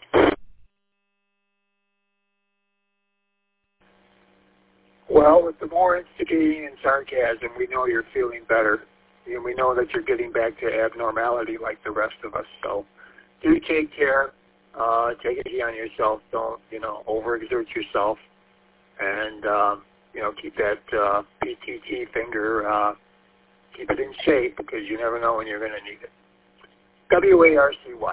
Well, with the more instigating and sarcasm, we know you're feeling better. And we know that you're getting back to abnormality like the rest of us. So do take care. Take it easy on yourself. Don't, overexert yourself. And, keep that PTT finger, keep it in shape because you never know when you're going to need it. WARCY.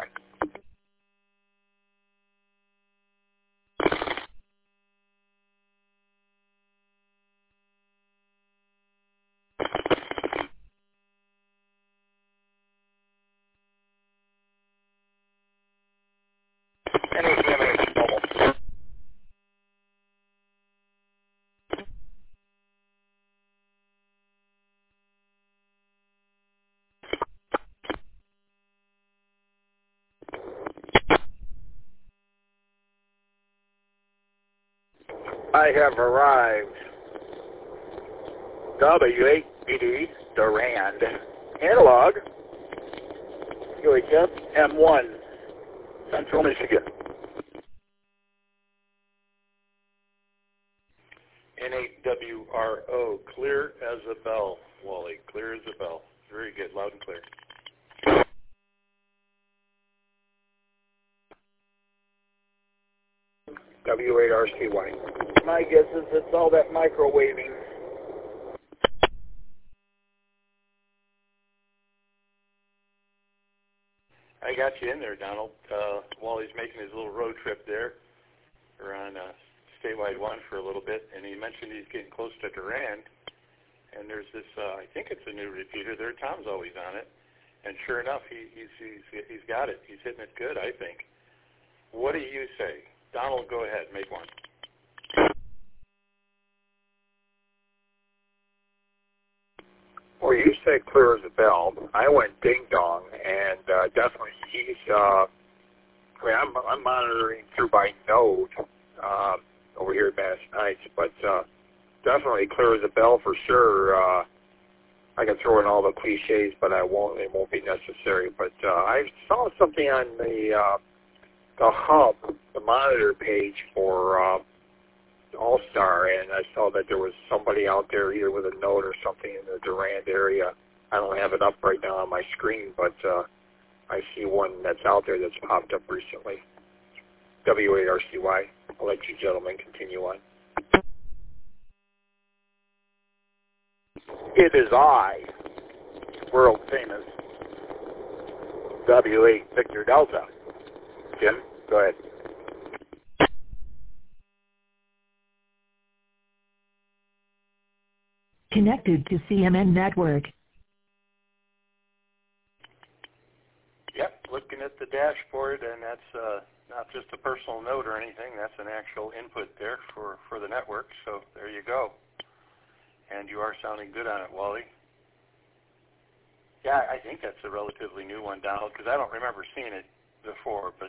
I have arrived. W8BD Durand. Analog. UHF M1. Central Michigan. N8WRO. Clear as a bell, Wally. Clear as a bell. Very good. Loud and clear. W8RCY. My guess is it's all that microwaving. I got you in there, Donald. Wally's making his little road trip there. We're on Statewide 1 for a little bit, and he mentioned he's getting close to Durand. And there's this, I think it's a new repeater there. Tom's always on it. And sure enough, he's got it. He's hitting it good, I think. What do you say? Donald, go ahead. Make one. Well, you said clear as a bell. I went ding-dong, and definitely he's, I'm monitoring through by node over here at Madison Heights, but definitely clear as a bell for sure. I can throw in all the cliches, but it won't be necessary. But I saw something on the hub, the monitor page for All-Star, and I saw that there was somebody out there either with a note or something in the Durand area. I don't have it up right now on my screen, but I see one that's out there that's popped up recently. W8RCY. I'll let you gentlemen continue on. It is I, world famous W8 Victor Delta. Jim, go ahead. Connected to CMN Network. Yep, looking at the dashboard, and that's not just a personal note or anything. That's an actual input there for the network, so there you go. And you are sounding good on it, Wally. Yeah, I think that's a relatively new one, Donald, because I don't remember seeing it before, but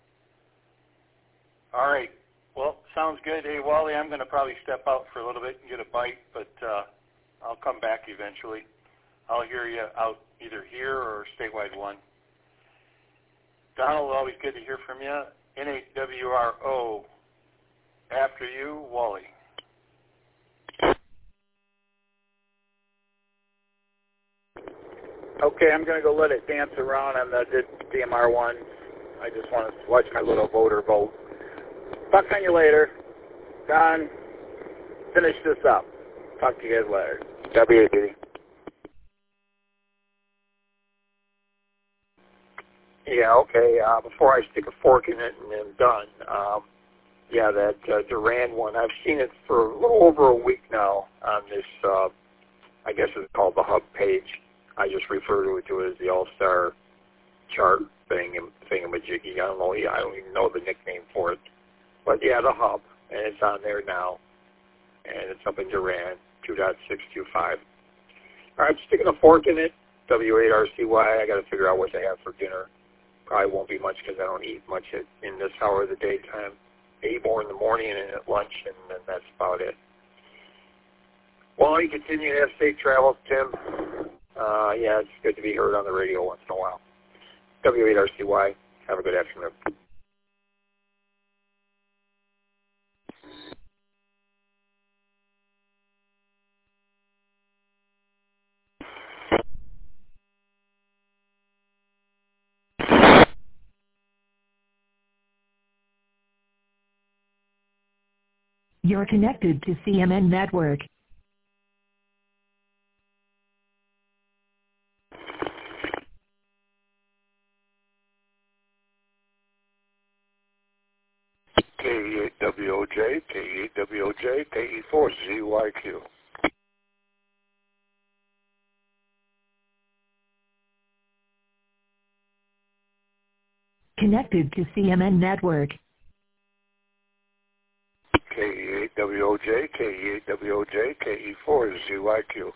all right. Well, sounds good. Hey, Wally, I'm going to probably step out for a little bit and get a bite, but I'll come back eventually. I'll hear you out either here or Statewide 1. Donald, always good to hear from you. N8WRO. After you, Wally. Okay, I'm going to go let it dance around on the DMR one. I just want to watch my little voter vote. Talk on you later. Don, finish this up. Talk to you guys later. WAD. Yeah, okay. Before I stick a fork in it and I'm done, yeah, that Duran one, I've seen it for a little over a week now on this, I guess it's called the Hub page. I just refer to it as the All-Star chart thingamajiggy. I don't even know the nickname for it. But yeah, the Hub, and it's on there now. And it's up in Duran, 2.625. All right, I'm sticking a fork in it, W8RCY. I got to figure out what to have for dinner. Probably won't be much because I don't eat much in this hour of the daytime. Ate more in the morning and at lunch, and then that's about it. Well, you continue to have safe travels, Tim. Yeah, it's good to be heard on the radio once in a while. W8RCY. Have a good afternoon. You're connected to CMN Network. KE8WOJ, KE8WOJ, KE4ZYQ. Connected to CMN Network. KE8WOJ, KE8WOJ, KE4ZYQ.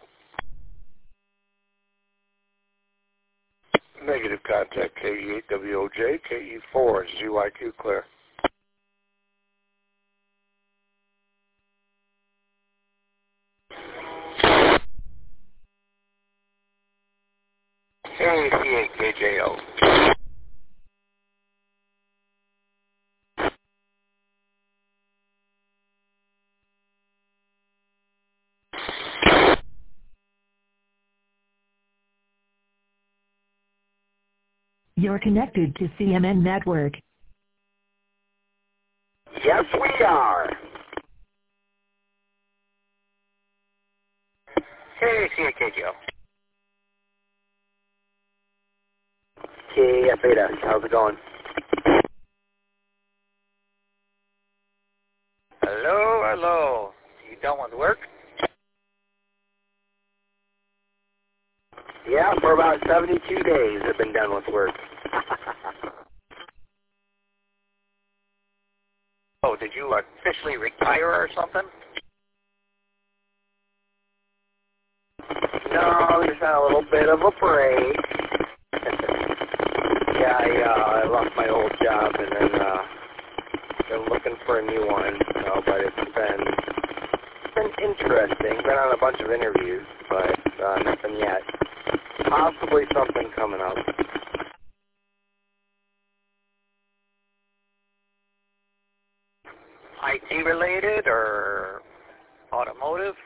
Negative contact, KE8WOJ, KE4ZYQ clear. KC8KJO. You're connected to CMN Network. Yes, we are. KC8KJO. KF8S, how's it going? Hello. You done with work? Yeah, for about 72 days I've been done with work. Oh, did you officially retire or something? No, just had a little bit of a break. Yeah, I left my old job and then been looking for a new one. But it's been interesting. Been on a bunch of interviews, but nothing yet. Possibly something coming up. IT related or automotive?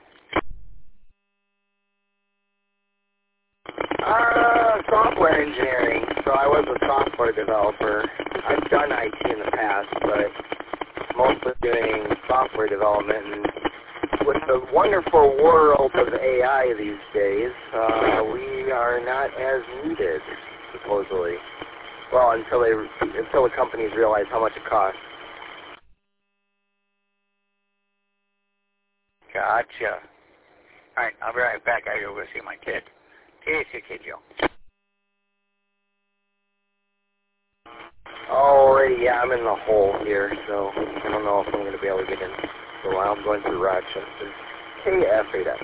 Software engineering. So I was a software developer. I've done IT in the past, but mostly doing software development. And with the wonderful world of AI these days, we are not as needed, supposedly. Well, until the companies realize how much it costs. Gotcha. All right, I'll be right back. I gotta go see my kid. KC8KJO. Alrighty, yeah, I'm in the hole here, so I don't know if I'm going to be able to get in for a while. I'm going through Rochester. KF8S.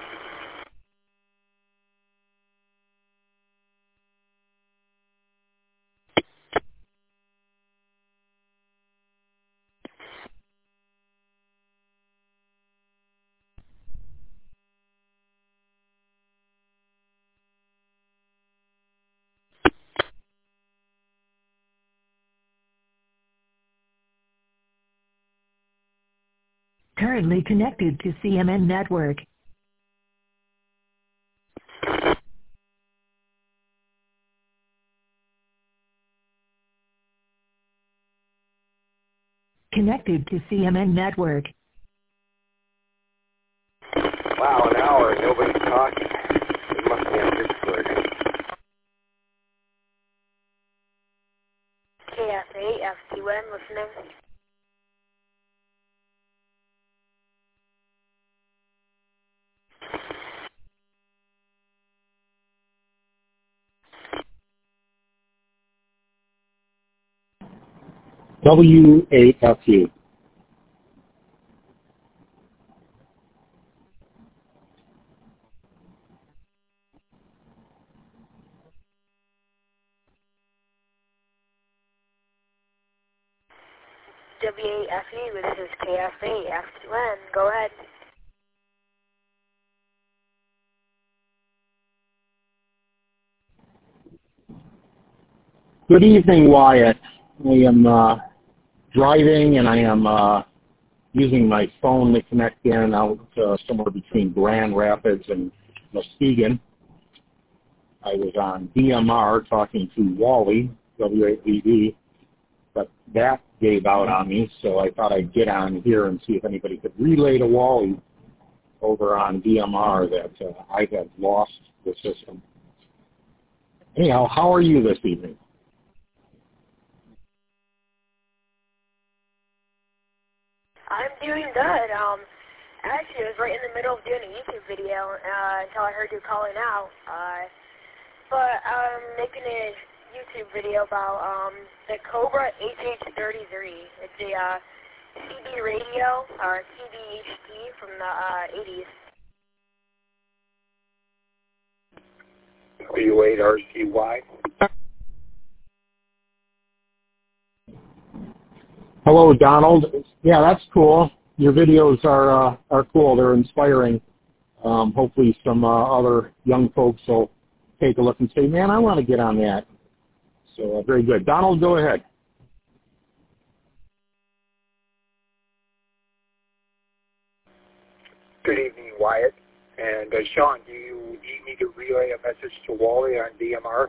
Currently connected to CMN Network. Connected to CMN Network. Wow, an hour, nobody's talking. It must be on Discord. KSA, FTN, listening. W8FU. W8FE, this is KFA, F2N, go ahead. Good evening, Wyatt. I am driving and I am using my phone to connect in out somewhere between Grand Rapids and Muskegon. I was on DMR talking to Wally, W8VD, but that gave out on me, so I thought I'd get on here and see if anybody could relay to Wally over on DMR that I had lost the system. Anyhow, how are you this evening? I'm doing good. Actually, I was right in the middle of doing a YouTube video until I heard you calling out. But I'm making a YouTube video about the Cobra HH33. It's a CB radio, or CB-HT from the 80s. W8RCY. Hello, Donald. Yeah, that's cool. Your videos are cool. They're inspiring. Hopefully some other young folks will take a look and say, man, I want to get on that. So very good. Donald, go ahead. Good evening, Wyatt. And Sean, do you need me to relay a message to Wally on DMR?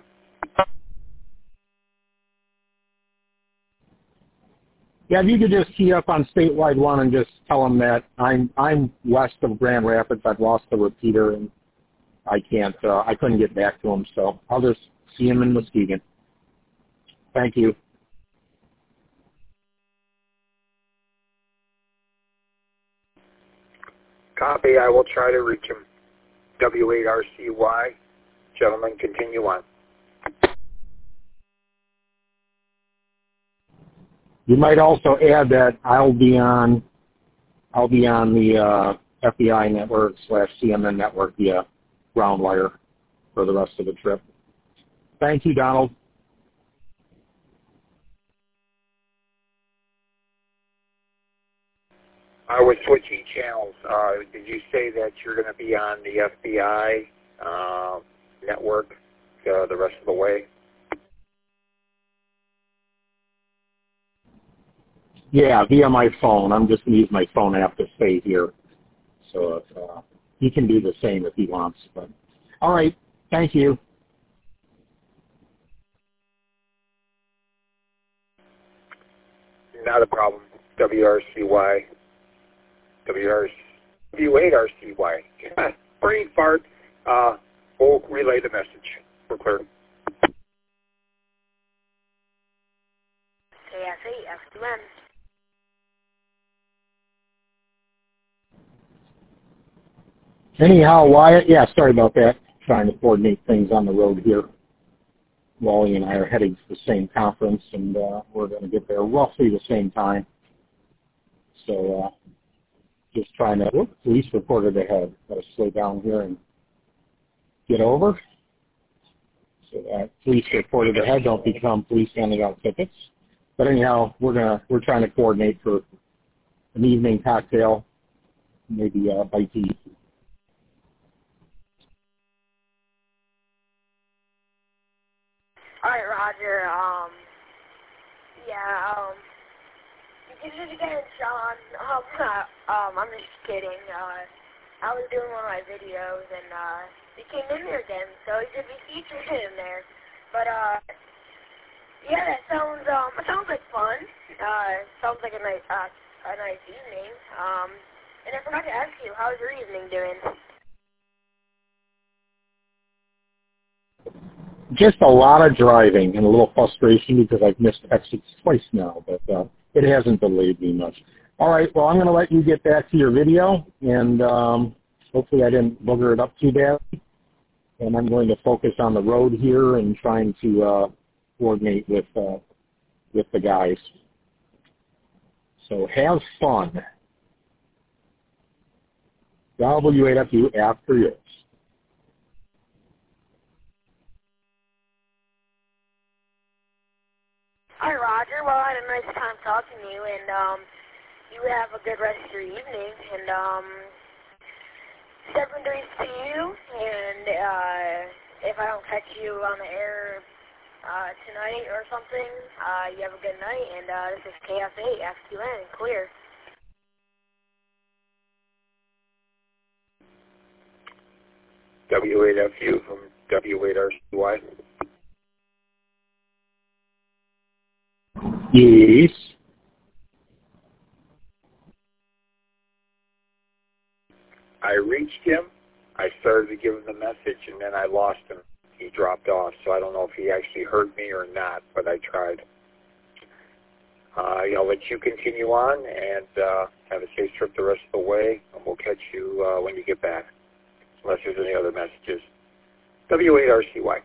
Yeah, if you could just key up on statewide 1 and just tell them that I'm west of Grand Rapids. I've lost the repeater and I couldn't get back to him, so I'll just see him in Muskegon. Thank you. Copy. I will try to reach him. W8RCY. Gentlemen, continue on. You might also add that I'll be on the FBI network / CMN network via ground wire for the rest of the trip. Thank you, Donald. I was switching channels. Did you say that you're going to be on the FBI network the rest of the way? Yeah, via my phone. I'm just going to use my phone app to stay here. So he can do the same if he wants. But all right, thank you. Not a problem. W8RCY. Brain fart. We'll relay the message. We're clear. KSA, F2N. Anyhow, Wyatt, yeah, sorry about that. Trying to coordinate things on the road here. Wally and I are heading to the same conference, and we're going to get there roughly the same time. So just trying to, police reported ahead. Got to slow down here and get over. So that police reported ahead don't become police handing out tickets. But anyhow, we're trying to coordinate for an evening cocktail, maybe a bite to eat. All right, Roger. You can do it again, Sean. I'm just kidding. I was doing one of my videos, and he came in there again, so he should be featured in there. But yeah, that sounds it sounds like fun. Sounds like a nice evening. And I forgot to ask you, how's your evening doing? Just a lot of driving and a little frustration because I've missed exits twice now, but it hasn't delayed me much. All right, well, I'm going to let you get back to your video, and hopefully I didn't booger it up too badly. And I'm going to focus on the road here and trying to coordinate with the guys. So have fun. W8FU after yours. Hi, Roger. Well, I had a nice time talking to you, and you have a good rest of your evening. And 7 days to you. And if I don't catch you on the air tonight or something, you have a good night. And this is KF8 FQN, clear. W8FU from W8RCY. Yes. I reached him. I started to give him the message, and then I lost him. He dropped off, so I don't know if he actually heard me or not, but I tried. I'll let you continue on and have a safe trip the rest of the way, and we'll catch you when you get back, unless there's any other messages. W8RCY.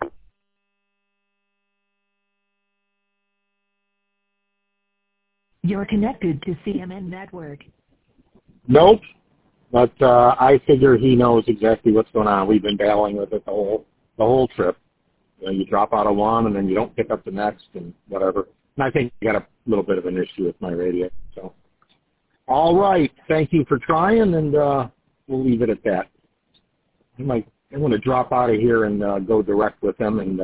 You're connected to CMN Network. Nope, but I figure he knows exactly what's going on. We've been battling with it the whole trip. You drop out of one, and then you don't pick up the next, and whatever. And I think I got a little bit of an issue with my radio. So, all right, thank you for trying, and we'll leave it at that. I'm going to drop out of here and go direct with them and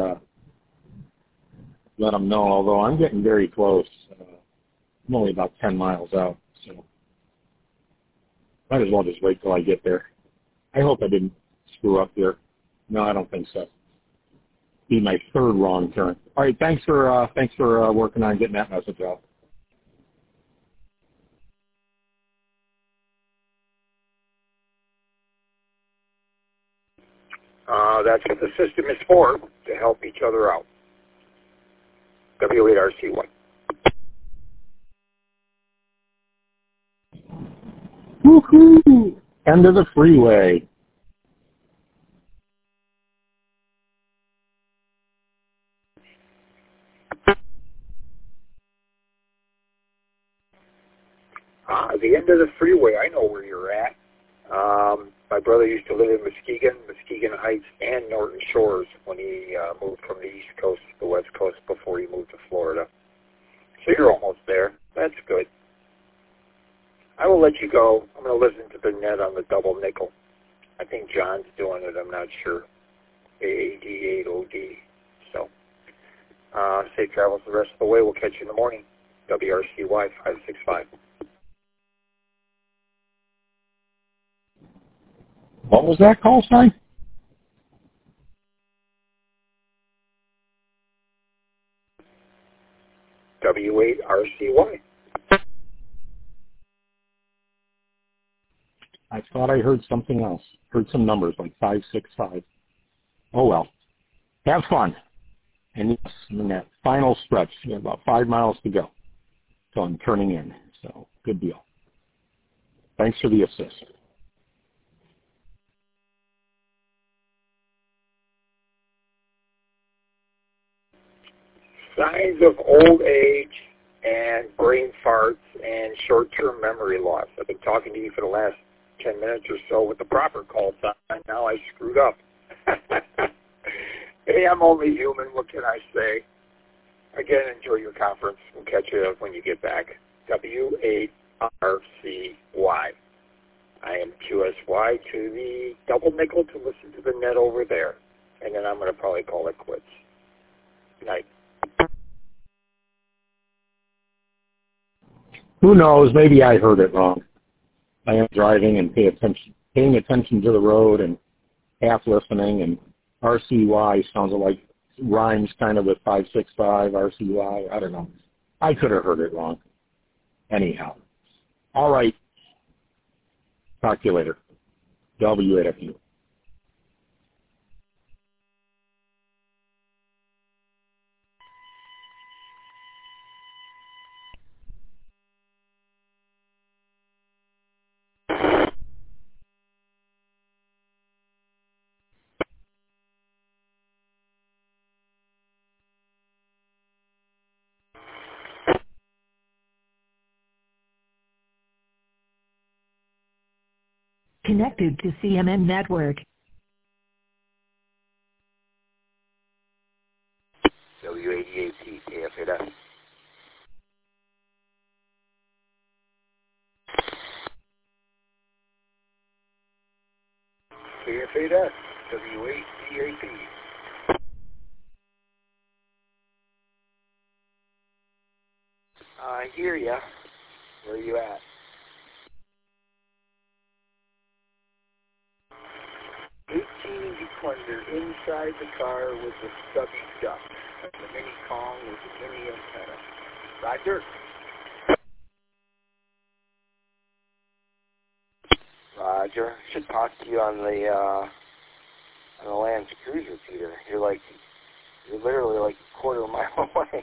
let them know, although I'm getting very close. I'm only about 10 miles out, so might as well just wait till I get there. I hope I didn't screw up here. No, I don't think so. Be my third wrong turn. All right, thanks for working on getting that message out. That's what the system is for, to help each other out. W8RCY. Woohoo! End of the freeway. The end of the freeway, I know where you're at. My brother used to live in Muskegon Heights, and Norton Shores when he moved from the East Coast to the West Coast before he moved to Florida. So you're almost there. That's good. I will let you go. I'm going to listen to the net on the double nickel. I think John's doing it. I'm not sure. AAD8OD. So safe travels the rest of the way. We'll catch you in the morning. WRCY 565. What was that call sign? W8RCY. I thought I heard something else. Heard some numbers like 565. Oh well. Have fun. And yes, in that final stretch, you have about 5 miles to go. So I'm turning in. So good deal. Thanks for the assist. Signs of old age and brain farts and short-term memory loss. I've been talking to you for the last 10 minutes or so with the proper call sign. Now I screwed up. Hey, I'm only human. What can I say? Again, enjoy your conference. We'll catch you when you get back. W8RCY. I am QSY to the double nickel to listen to the net over there. And then I'm going to probably call it quits. Good night. Who knows? Maybe I heard it wrong. I am driving and paying attention to the road and half listening, and RCY sounds rhymes kind of with 565 RCY. I don't know. I could have heard it wrong. Anyhow. All right. Talk to you later. WAFU. Connected to CMN Network. W88T, KFAS. KFAS, W8CAP. I hear ya. Where are you at? 18 Equander inside the car with the stubby duck. And the mini Kong with the mini antenna. Roger. Roger. Should talk to you on the Land Cruiser, Peter. You're literally like a quarter of a mile away.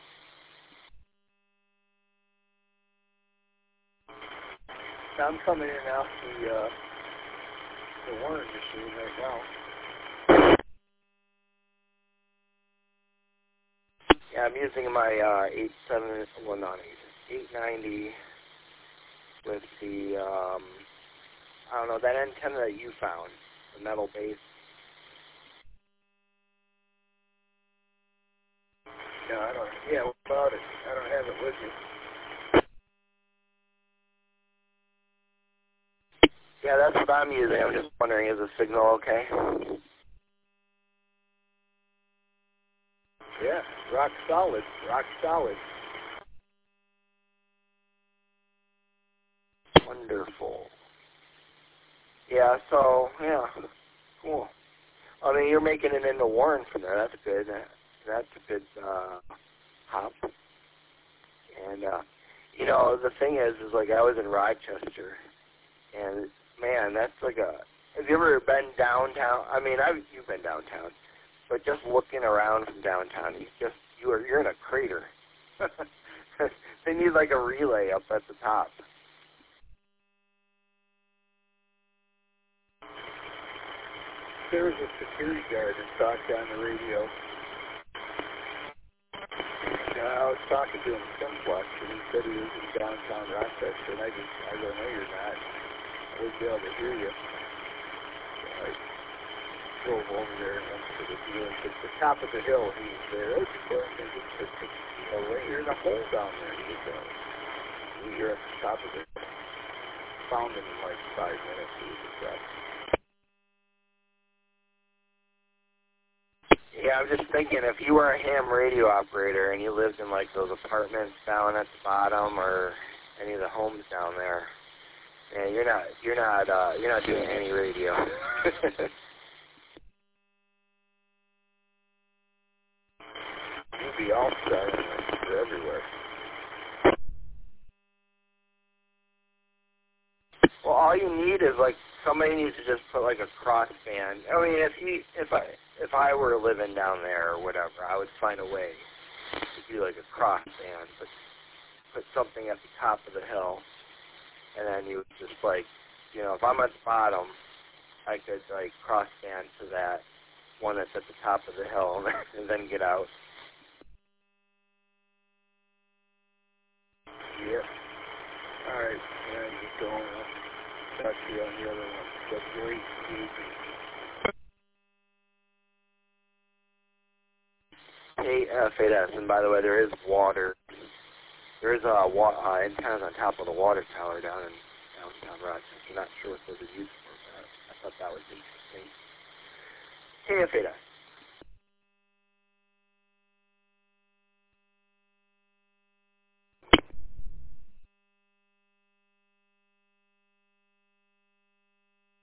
I'm coming in off the Warren machine right now. Yeah, I'm using my 890 with the, I don't know, that antenna that you found, the metal base. No, what about it? I don't have it with me. Yeah, that's what I'm using. I'm just wondering, is the signal okay? Yeah, rock solid, rock solid. Wonderful. Yeah, so, yeah, cool. I mean, you're making it into Warren from there. That's good. That's a good hop. And, you know, the thing is like I was in Rochester, and, man, that's like have you ever been downtown? I mean, you've been downtown, but just looking around from downtown, you're in a crater. They need like a relay up at the top. There was a security guard that talked on the radio. I was talking to him Simplex, and he said he was in downtown Rochester, and I go, no, you're not. I wouldn't be able to hear you. So I drove over there and went to the deal. At the top of the hill, he was there. I was recording him. He said, right here in a hole down there. He was you're at the top of it. Found him in like 5 minutes. He was impressed. Yeah, I'm just thinking, if you were a ham radio operator and you lived in like those apartments down at the bottom or any of the homes down there, man, you're not doing any radio. You'd be all star everywhere. Well, all you need is like somebody needs to just put like a crossband. I mean, if I were living down there or whatever, I would find a way to do like a crossband, but put something at the top of the hill, and then you would just like, you know, if I'm at the bottom, I could like crossband to that one that's at the top of the hill, and then get out. Yeah. All right. Yeah, just going up. Talk to you on the other one. That's great. Hey, FAS, and by the way, there is water. There is antennas on top of the water tower down in downtown Rochester. I'm not sure what those are used for, but I thought that was interesting. Hey, FAS.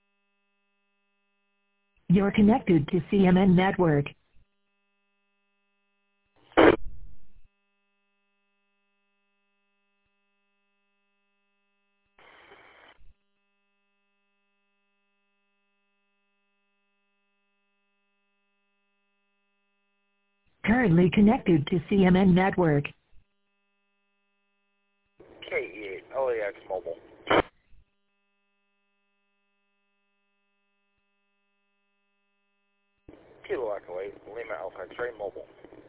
You're connected to CMN Network. Currently connected to CMN Network. KE8, LAX Mobile. Kilo Echo 8, Lima Alpha X-Ray Mobile.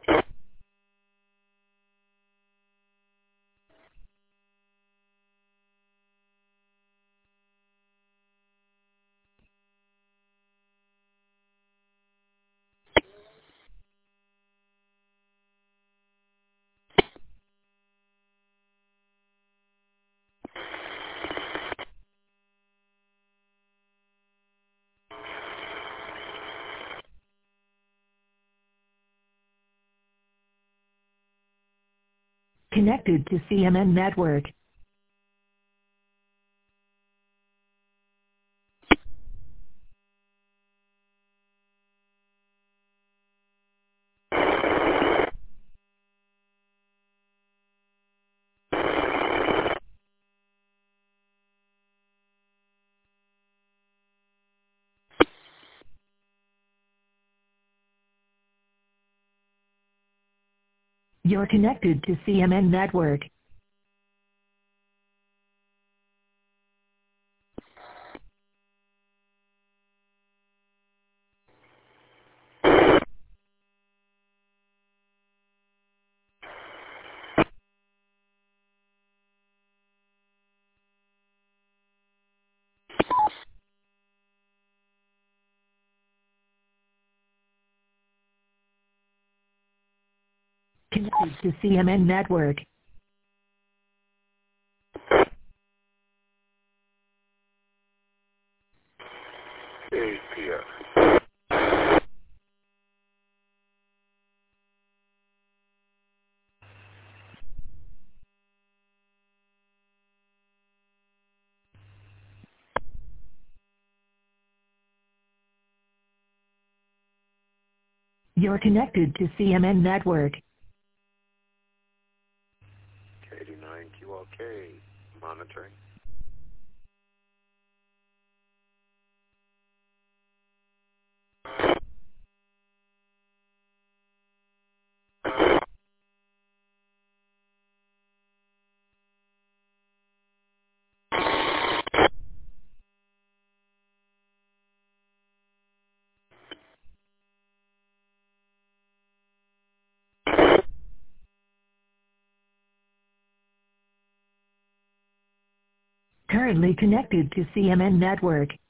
Connected to CMN Network. You're connected to CMN Network. Connected to CMN Network. APS. You're connected to CMN Network. K89QLK, monitoring. Currently connected to CMN Network.